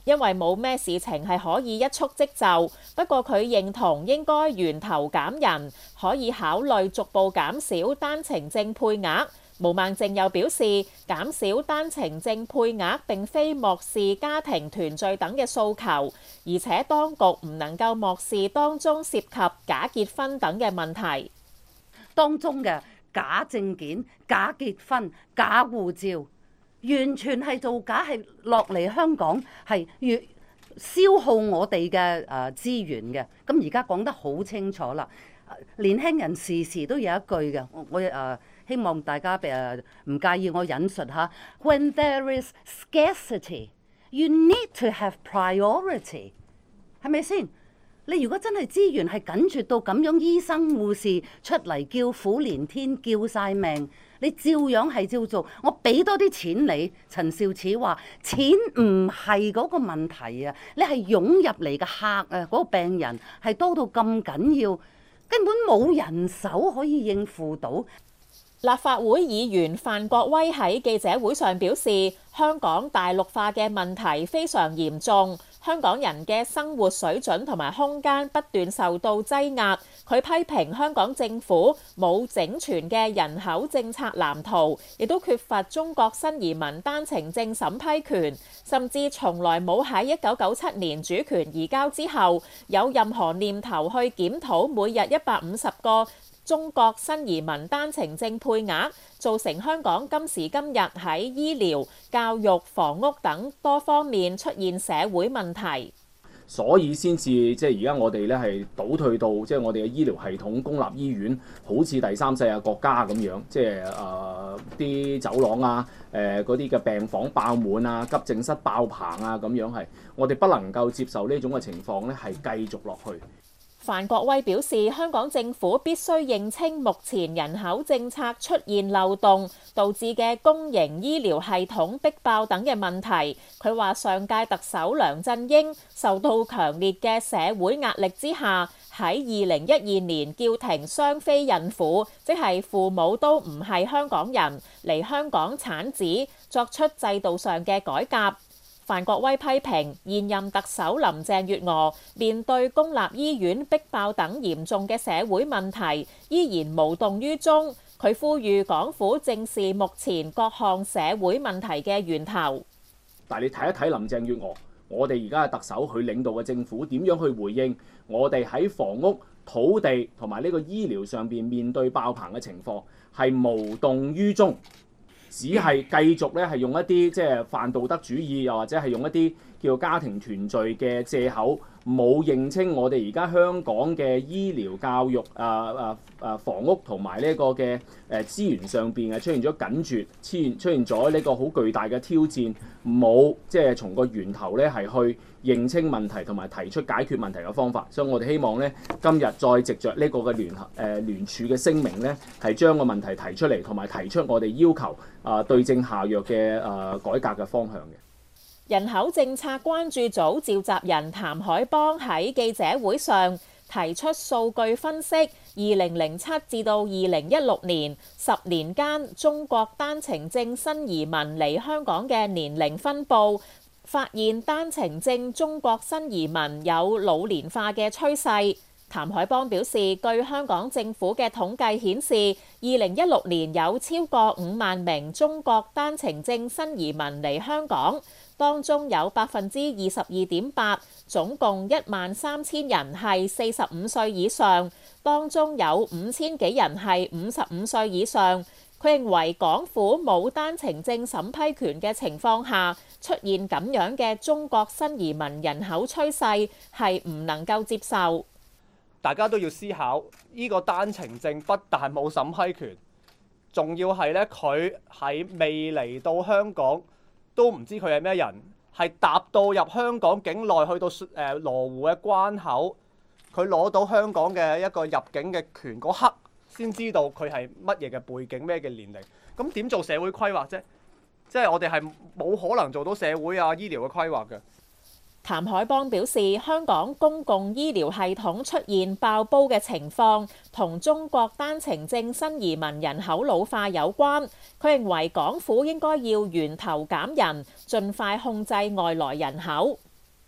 H: 因為冇咩事情係可以一蹴即就。不過佢認同應該源頭減人，可以考慮逐步減少單程證配額。毛孟靜又表示，減少單程證配額並非漠視家庭團聚等嘅訴求，而且當局唔能夠漠視當中涉及假結婚等嘅問題。
J: 當中嘅假證件、假結婚、假護照，完全係造假，係落嚟香港係越消耗我哋嘅誒資源嘅。咁而家講得好清楚啦，年輕人時時都有一句嘅，我我誒。呃希望大家誒唔介意我引述下 When there is scarcity, you need to have priority， 係咪先？你如果真係資源係緊絀到咁樣，醫生護士出嚟叫苦連天，叫晒命，你照樣係照做。我俾多啲錢你，陳肇始話錢唔係嗰個問題啊，你係湧入嚟嘅客啊，嗰、嗰個病人係多到咁緊要，根本冇人手可以應付到。
H: 立法會議員范國威喺記者會上表示，香港大陸化嘅問題非常嚴重，香港人嘅生活水準同埋空間不斷受到擠壓。佢批評香港政府冇整全嘅人口政策藍圖，亦都缺乏中國新移民單程證審批權，甚至從來冇喺一九九七年主權移交之後有任何念頭去檢討每日一百五十個中國新移民單程證配額，造成香港今時今日喺醫療、教育、房屋等多方面出現社會問題，
K: 所以先至即係而家我哋咧係倒退到即係我哋嘅醫療系統，公立醫院好似第三世界國家咁樣，即係誒啲走廊啊、誒嗰啲嘅病房爆滿啊、急症室爆棚啊咁樣，係我哋不能夠接受呢種嘅情況咧，係繼續落去。
H: 范國威表示，香港政府必須認清目前人口政策出現漏洞導致嘅公營醫療系統逼爆等嘅問題。佢話上屆特首梁振英受到強烈嘅社會壓力之下，喺二零一二年叫停雙非孕婦，即係父母都唔係香港人嚟香港產子，作出制度上嘅改革。范國威批評現任特首林鄭月娥面對公立醫院逼爆等嚴重嘅社會問題，依然無動於衷。佢呼籲港府正視目前各項社會問題嘅源頭。
K: 但係你睇一睇林鄭月娥，我哋而家嘅特首佢領導嘅政府點樣去回應我哋喺房屋、土地同埋呢個醫療上邊面對爆棚嘅情況，係無動於衷。只係繼續咧，係用一啲即係泛道德主義，又或者係用一啲叫家庭團聚嘅藉口，冇認清我哋而家香港嘅醫療、教育、啊啊啊房屋同埋呢個嘅誒資源上邊係出現咗緊絀，出現出現咗呢個好巨大嘅挑戰，冇即係從個源頭咧係去認清問題同埋提出解決問題嘅方法。所以我哋希望咧今日再藉着呢個嘅聯合誒聯署嘅聲明咧，係將個問題提出嚟，同埋提出我哋要求啊、呃、對症下藥嘅誒改革嘅方向嘅。
H: 人口政策關注組召集人譚海邦喺記者會上提出數據分析，二零零七至到二零一六年十年間中國單程證新移民嚟香港嘅年齡分佈，發現單程證中國新移民有老年化嘅趨勢。譚海邦表示，據香港政府嘅統計顯示，二零一六年有超過五萬名中國單程證新移民嚟香港，當中有百分之二十二點八，總共一萬三千人係四十五歲以上，當中有五千幾人係五十五歲以上。佢認為港府冇單程證審批權嘅情況下，出現咁樣嘅中國新移民人口趨勢係唔能夠接受。
I: 大家都要思考，呢個單程證不但冇審批權，仲要係咧佢喺未嚟到香港都唔知佢係咩人，係踏到入香港境內去到誒羅湖嘅關口，佢攞到香港嘅一個入境嘅權嗰刻，先知道佢係乜嘢嘅背景、咩嘅年齡。咁點做社會規劃啫？即係我哋係冇可能做到社會啊醫療嘅規劃嘅。
H: 譚海邦表示，香港公共醫療系統出現爆煲嘅情況，同中國單程證新移民人口老化有關。佢認為港府應該要源頭減人，盡快控制外來人口。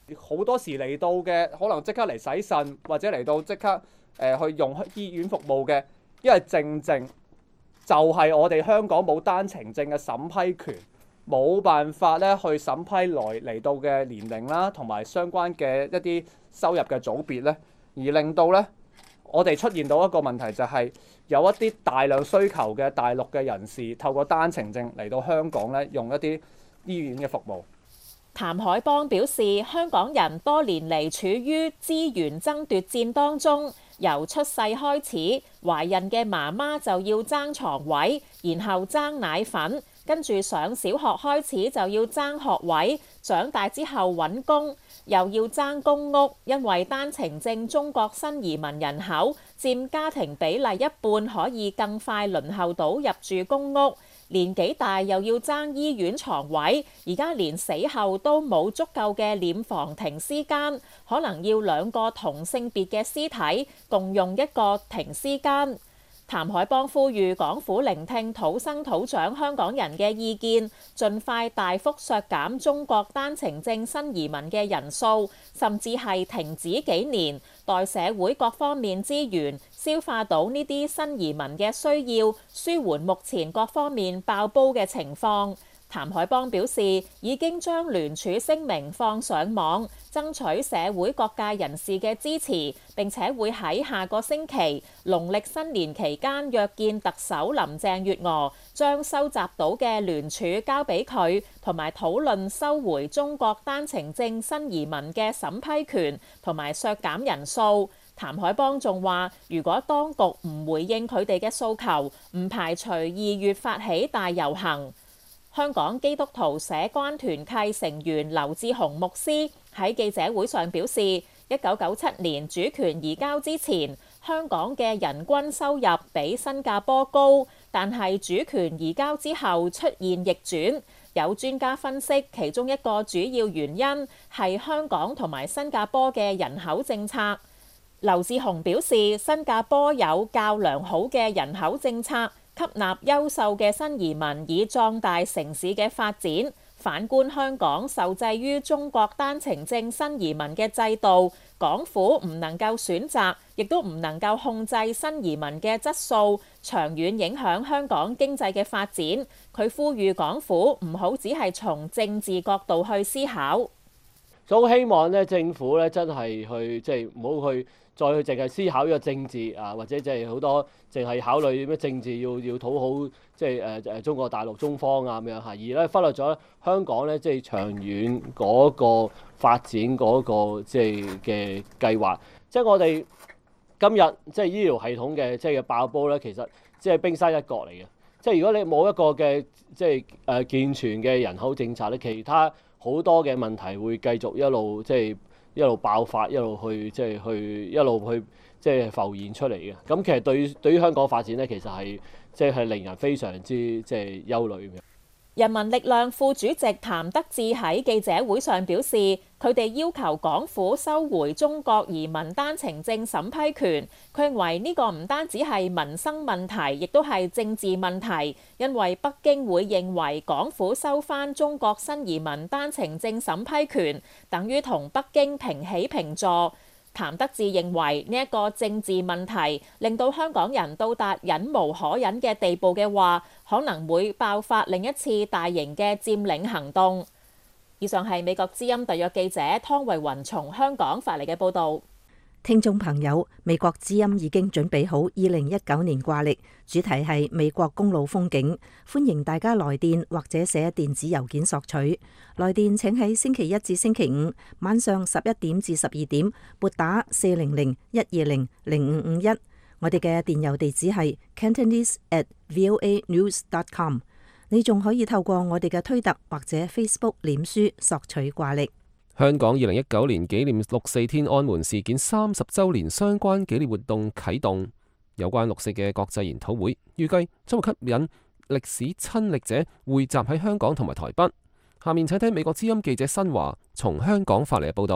I: 好多時嚟到嘅可能即刻嚟洗腎，或者嚟到即刻誒、呃、去用醫院服務嘅，因為正正就係我哋香港冇單程證嘅審批權，冇辦法咧去審批來嚟到嘅年齡啦，同埋相關嘅一啲收入嘅組別咧，而令到咧我哋出現到一個問題，就係有一啲大量需求嘅大陸嘅人士透過單程證嚟到香港咧，用一啲醫院嘅服務。
H: 譚凱邦表示，香港人多年嚟處於資源爭奪戰當中，由出世開始，懷孕嘅媽媽就要爭床位，然後爭奶粉，跟住上小學開始就要爭學位，長大之後揾工又要爭公屋，因為單程證中國新移民人口佔家庭比例一半，可以更快輪候到入住公屋。年紀大又要爭醫院床位，而家連死後都冇足夠嘅殮房停屍間，可能要兩個同性別嘅屍體共用一個停屍間。譚凱邦呼籲港府聆聽土生土長香港人嘅意見，盡快大幅削減中國單程證新移民嘅人數，甚至係停止幾年，待社會各方面資源消化到呢啲新移民嘅需要，舒緩目前各方面爆煲嘅情況。譚凱邦表示，已經將聯署聲明放上網，爭取社會各界人士嘅支持，並且會喺下個星期農曆新年期間約見特首林鄭月娥，將收集到嘅聯署交俾佢，同埋討論收回中國單程證新移民嘅審批權同埋削減人數。譚凱邦仲話，如果當局唔回應佢哋嘅訴求，唔排除二月發起大遊行。香港基督徒社關團契成員劉志雄牧師喺記者會上表示，一九九七年主權移交之前，香港嘅人均收入比新加坡高，但係主權移交之後出現逆轉。有專家分析，其中一個主要原因係香港同埋新加坡嘅人口政策。劉志雄表示，新加坡有較良好嘅人口政策，吸納優秀嘅新移民以壯大城市嘅發展。反觀香港受制於中國單程證新移民嘅制度，港府唔能夠選擇，亦都唔能夠控制新移民嘅質素，長遠影響香港經濟嘅發展。佢呼籲港府唔好只係從政治角度去思考。
L: 所以好希望咧，政府咧真係去即係唔好去再去淨係思考呢個政治啊，或者即係好多淨係考慮咩政治要要討好即係誒誒中國大陸中方啊咁樣嚇，而咧忽略咗香港咧即係長遠嗰個發展嗰個即係嘅計劃。即係我哋今日即係醫療系統嘅即係嘅爆煲咧，其實即係冰山一角嚟嘅。即係如果你冇一個嘅即係誒健全嘅人口政策咧，其他好多嘅問題會繼續一路即係一路爆發，一路去即係去一路去即係浮現出嚟嘅。咁其實對於對於香港發展咧，其實係即係令人非常之即係憂慮嘅。
H: 人民力量副主席譚德志喺記者會上表示，佢哋要求港府收回中國移民單程證審批權。佢認為呢個唔單止係民生問題，亦都係政治問題，因為北京會認為港府收返中國新移民單程證審批權，等於同北京平起平坐。譚德志認為呢一個政治問題令到香港人到達忍無可忍嘅地步嘅話，可能會爆發另一次大型嘅佔領行動。以上係美國之音特約記者湯慧雲從香港發嚟嘅報導。
F: 聽眾朋友，美國之音已經準備好二零一九年掛曆，主題係美國公路風景，歡迎大家來電或者寫電子郵件索取。來電請喺星期一至星期五晚上十一點至十二點撥打四零零一二零零五五一。我哋嘅電郵地址係 cantonese at voa news dot com。你仲可以透過我哋嘅推特或者 Facebook 臉書索取掛曆。
B: 香港二零一九年紀念六四天安門事件三十週年相關紀念活動啟動，有關六四嘅國際研討會預計將會吸引歷史親歷者匯集喺香港同埋台北。下面請聽美國之音記者新華從香港發嚟嘅報導。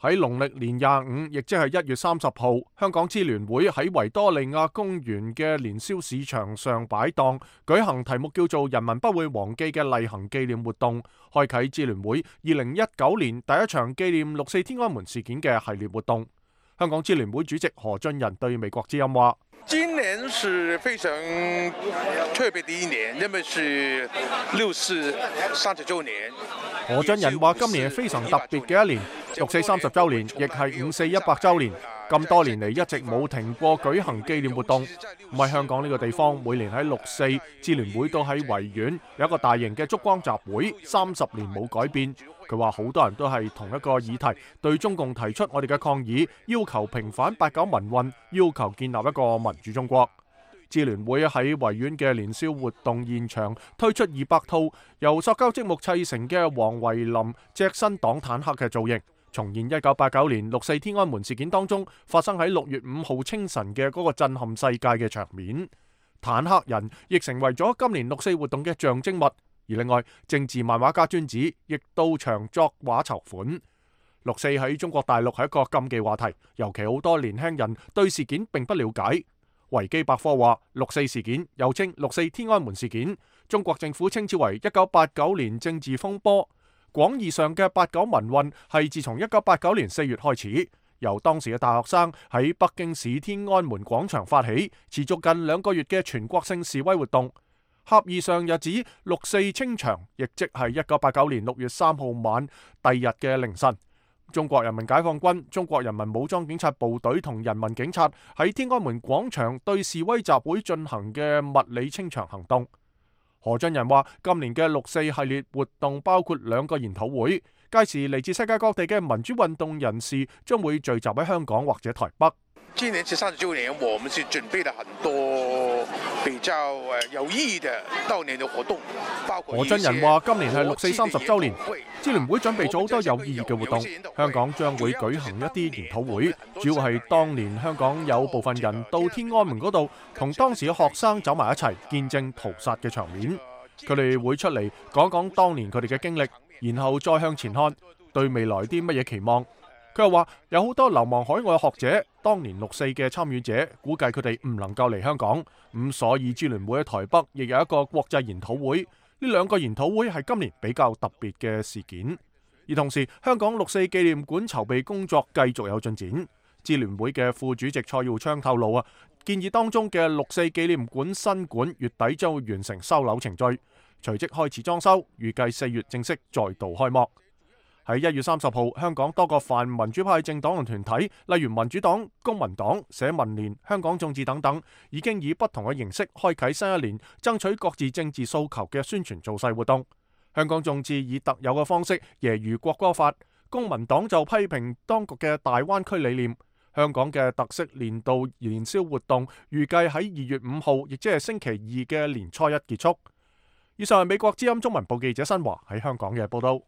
A: 喺農曆年廿五，亦即係一月三十號，香港支聯會喺維多利亞公園嘅年宵市場上擺檔，舉行題目叫做《人民不會忘記》嘅例行紀念活動，開啟支聯會二零一九年第一場紀念六四天安門事件嘅系列活動。香港支聯會主席何俊仁對美國之音話：
M: 今年是非常特別的一年，因為是六四三十週年。
A: 何俊仁話：今年係非常特別嘅一年，六四三十週年，亦係五四一百週年。咁多年嚟一直冇停過舉行紀念活動。唔係香港呢個地方，每年喺六四，支聯會都喺維園有一個大型嘅燭光集會，三十年冇改變。佢話好多人都係同一個議題，對中共提出我哋嘅抗議，要求平反八九民運，要求建立一個民主中國。支聯會喺維園嘅年宵活動現場推出二百套由塑膠積木砌成嘅黃維林隻身擋坦克嘅造型，重現一九八九年六四天安門事件當中發生喺六月五號清晨嘅嗰個震撼世界嘅場面。坦克人亦成為咗今年六四活動嘅象徵物。而另外，政治漫畫家尊子亦到場作畫籌款。六四喺中國大陸係一個禁忌話題，尤其好多年輕人對事件並不了解。維基百科話，六四事件又稱六四天安門事件，中國政府稱之為一九八九年政治風波。廣義上嘅八九民運係自從一九八九年四月開始，由當時嘅大學生喺北京市天安門廣場發起，持續近兩個月嘅全國性示威活動。狹義上又指六四清場，亦即係一九八九年六月三號晚第日嘅凌晨，中國人民解放軍、中國人民武裝警察部隊同人民警察喺天安門廣場對示威集會進行嘅物理清場行動。何俊仁話：今年嘅六四系列活動包括兩個研討會，屆時嚟自世界各地嘅民主運動人士將會聚集喺香港或者台北。
M: 今年是三十週年，我們是準備了很多比較有意義的悼念的活動，包括。
A: 何俊仁話：今年係六四三十週年，支聯會準備咗好多有意義嘅活動，香港將會舉行一啲研討會，主要係當年香港有部分人到天安門嗰度，同當時嘅學生走埋一齊，見證屠殺嘅場面。佢哋會出嚟講講當年佢哋嘅經歷，然後再向前看，對未來啲乜嘢期望。佢又話有好多流亡海外嘅學者，當年六四嘅參與者，估計佢哋唔能夠嚟香港，咁所以支聯會喺台北亦有一個國際研討會。呢兩個研討會係今年比較特別嘅事件。而同時，香港六四紀念館籌備工作繼續有進展。支聯會嘅副主席蔡耀昌透露啊，建議當中嘅六四紀念館新館月底將會完成收樓程序，隨即開始裝修，預計四月正式再度開幕。喺一月三十號，香港多個泛民主派政黨同團體，例如民主黨、公民黨、社民連、香港眾志等等，已經以不同嘅形式開啟新一年爭取各自政治訴求嘅宣傳造勢活動。香港眾志以特有嘅方式揶揄國歌法，公民黨就批評當局嘅大灣區理念。香港嘅特色年度年宵活動預計喺二月五號，亦即係星期二嘅年初一結束。以上係美國之音中文部記者新華喺香港嘅報道。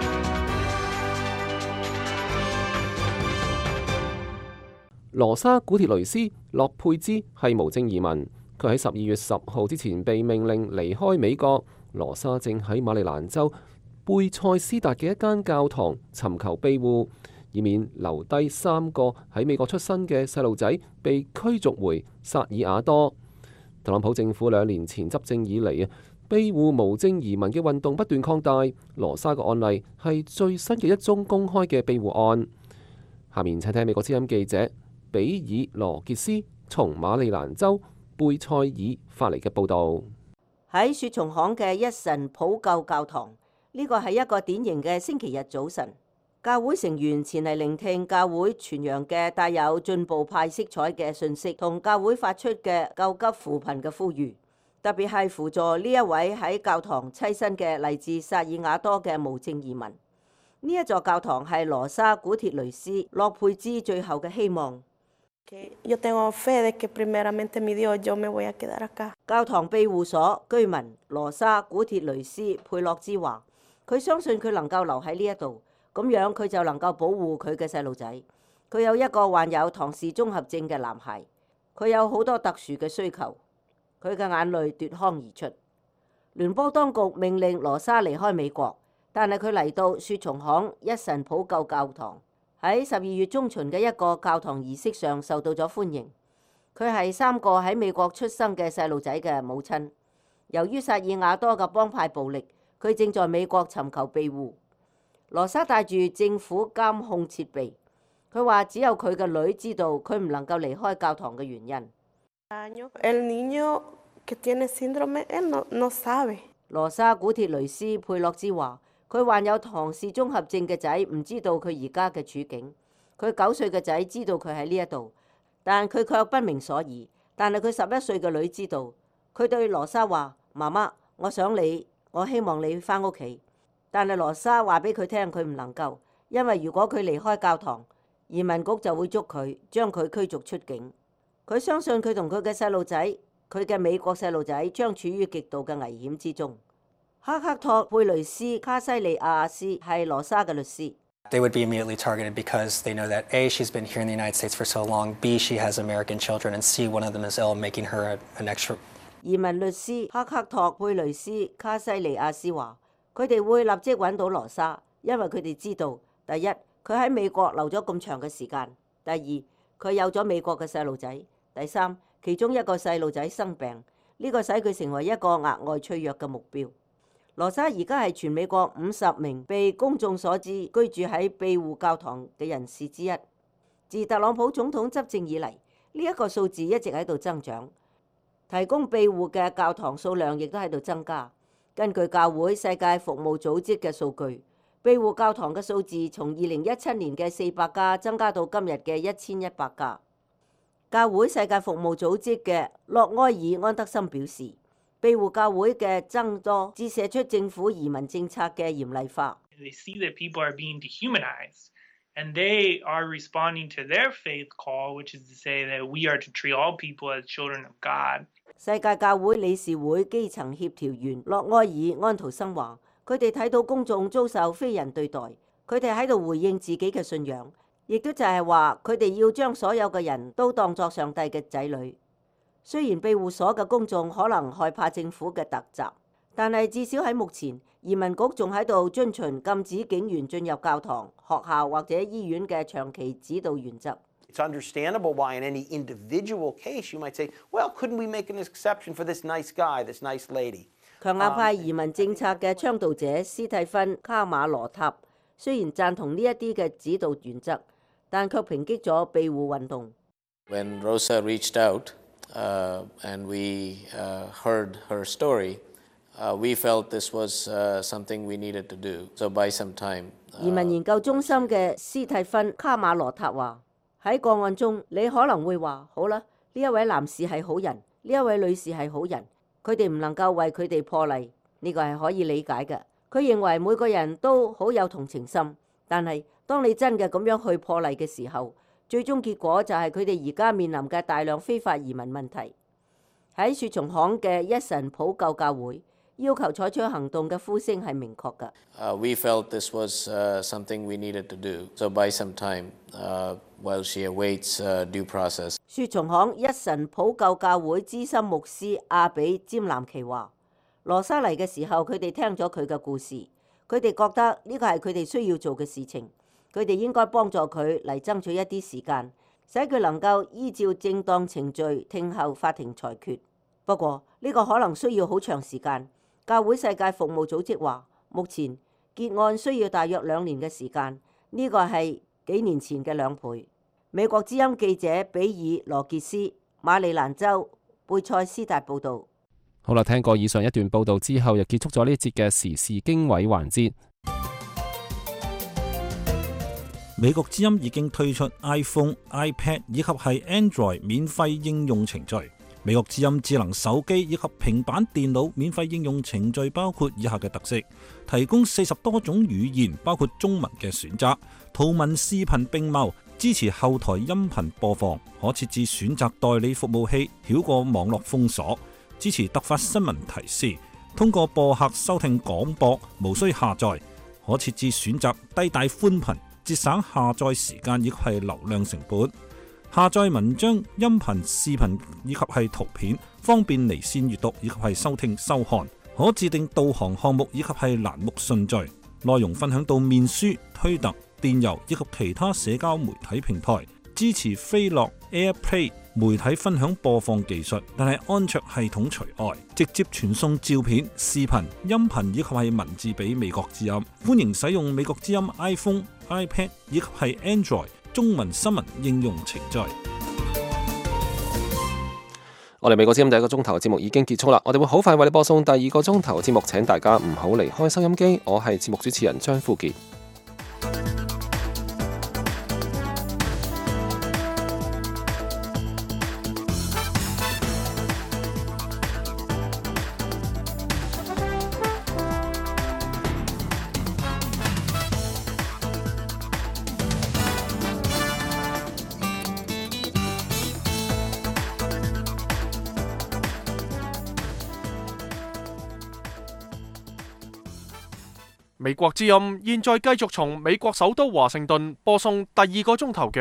B: 羅莎古鐵雷斯洛佩茲係無證移民，佢喺十二月十號之前被命令離開美國。羅莎正喺馬里蘭州貝塞斯達嘅一間教堂尋求庇護，以免留低三個喺美國出生嘅細路仔被驅逐回薩爾瓦多。特朗普政府兩年前執政以嚟啊，庇護無證移民嘅運動不斷擴大。羅莎嘅案例係最新嘅一宗公開嘅庇護案。下面請聽美國之音記者比爾羅傑斯從馬里蘭州貝塞爾發嚟嘅報導。
G: 喺雪松巷嘅一神普救教堂，呢個係一個典型嘅星期日早晨，教會成員前嚟聆聽教會傳揚嘅帶有進步派色彩嘅信息，同教會發出嘅救急扶貧嘅呼籲，特別係輔助呢一位喺教堂棲身嘅嚟自薩爾瓦多嘅無證移民。呢一座教堂係羅莎古鐵雷斯洛佩茲最後嘅希望。教堂庇護所居民羅莎古鐵雷斯佩洛茲話：佢相信佢能夠留喺呢一度，咁樣佢就能夠保護佢嘅細路仔。佢有一個患有唐氏綜合症嘅男孩，佢有好多特殊嘅需求。佢嘅眼淚奪眶而出。聯邦當局命令羅莎離開美國，但係佢嚟到雪松巷一神普救教堂。 喺十二月中旬嘅一個教堂儀式上受到咗歡迎。佢係三個喺美國出生嘅細路仔嘅母親。由於薩爾瓦多嘅幫派暴力，佢正在美國尋求庇護。羅莎帶住政府監控設備，佢話只有佢嘅女知道佢唔能夠離開教堂嘅原因。羅莎古鐵雷斯佩洛茲話：佢患有唐氏綜合症嘅仔唔知道佢而家嘅處境。佢九歲嘅仔知道佢喺呢一度，但佢卻不明所以。但係佢十一歲嘅女知道。佢對羅莎話：媽媽，我想你，我希望你返屋企。但係羅莎話俾佢聽，佢唔能夠，因為如果佢離開教堂，移民局就會捉佢，將佢驅逐出境。佢相信佢同佢嘅細路仔，佢嘅美國細路仔將處於極度嘅危險之中。克克托貝雷斯卡西利亞斯係羅莎嘅律師。
N: They would be immediately targeted because they know that A, she's been here in the United States for so long, B, she has American children, and C, one of them is ill, making her an extra.
G: 移民律師克克托貝雷斯卡西利亞斯話：佢哋會立即揾到羅莎，因為佢哋知道，第一，佢喺美國留咗咁長嘅時間；第二，佢有咗美國嘅細路仔；第三，其中一個細路仔生病，呢個使佢成為一個額外脆弱嘅目標。羅莎而家係全美國五十名被公眾所知居住喺庇護教堂嘅人士之一。自特朗普總統執政以嚟，呢一個數字一直喺度增長。提供庇護嘅教堂數量亦都喺度增加。根據教會世界服務組織嘅數據，庇護教堂嘅數字從二零一七年嘅四百家增加到今日嘅一千一百家。教會世界服務組織嘅洛埃爾安德森表示，庇護教會嘅增多折射出政府移民政策嘅嚴厲化。
O: They see that people are being dehumanized, and they are responding to their faith call, which is to say that we are to treat all people as children of God.
G: 世界教會理事會基層協調員洛埃爾安徒生話：佢哋睇到公眾遭受非人對待，佢哋喺度回應自己嘅信仰，亦都就係話佢哋要將所有嘅人都當作上帝嘅仔女。雖然庇護所嘅公眾可能害怕政府嘅突襲，但係至少喺目前，移民局仲喺度遵循禁止警員進入教堂、學校或者醫院嘅長期指導原則。
P: It's understandable why in any individual case you might say, well, couldn't we make an exception for this nice guy, this nice lady?
G: 強硬派移民政策嘅倡導者斯蒂芬卡馬羅塔雖然贊同呢一啲嘅指導原則，但卻抨擊咗庇護運動。
Q: When Rosa reached out, uh, and we uh, heard her story, uh, we felt this was uh, something we needed to do. So by some time, uh,
G: 移民研究中心嘅斯蒂芬卡馬羅塔話：喺個案中，你可能會話：好啦，呢一位男士係好人，呢一位女士係好人，佢哋唔能夠為佢哋破例，呢個係可以理解嘅。佢認為每個人都好有同情心，但係當你真嘅咁樣去破例嘅時候，最終結果就係佢哋而家面臨嘅大量非法移民問題。喺雪松巷嘅一神普救教會，要求採取行動嘅呼聲係明確㗎。
Q: Uh, we felt this was uh, something we needed to do. So by some time, uh, while she awaits uh, due process.
G: 雪松巷一神普救教會資深牧師阿比詹南奇話：羅莎嚟嘅時候，佢哋聽咗佢嘅故事，佢哋覺得呢個係佢哋需要做嘅事情，佢哋應該幫助佢嚟爭取一啲時間，使佢能夠依照正當程序聽候法庭裁決。不過呢個可能需要好長時間。教會世界服務組織話，目前結案需要大約兩年嘅時間，呢個係幾年前嘅兩倍。美國之音記者比爾羅傑斯，馬里蘭州貝塞斯達報導。
B: 好啦，聽過以上一段報導之後，又結束咗呢一節嘅時事經緯環節。
D: 美國之音已經推出 iPhone、iPad 以及係 Android 免費應用程序。美國之音智能手機以及平板電腦免費應用程序包括以下嘅特色：提供四十多種語言，包括中文嘅選擇，圖文視頻並茂，支持後台音頻播放，可設置選擇代理服務器，繞過網絡封鎖，支持突發新聞提示，通過播客收聽廣播，無需下載，可設置選擇低帶寬頻，節省下載時間以及係流量成本。下載文章、音頻、視頻以及係圖片，方便離線閱讀以及係收聽收看。可自定導航項目以及係欄目順序。內容分享到面書、推特、 電郵以及其他社交媒體平台，支持飛樂 AirPlay 媒體分享播放技術，但係安卓系統除外，直接傳送照片、視頻、音頻以及係文字俾美國之音。歡迎使用美國之音 iPhone、iPad 以及係 Android 中文新聞應用程序。
B: 我哋美國之音第一個鐘頭節目已經結束啦，我哋會好快為你播送第二個鐘頭節目，請大家唔好離開收音機。我係節目主持人張富傑。
A: 美國之音現在繼續從美國首都華盛頓播送第二個鐘頭嘅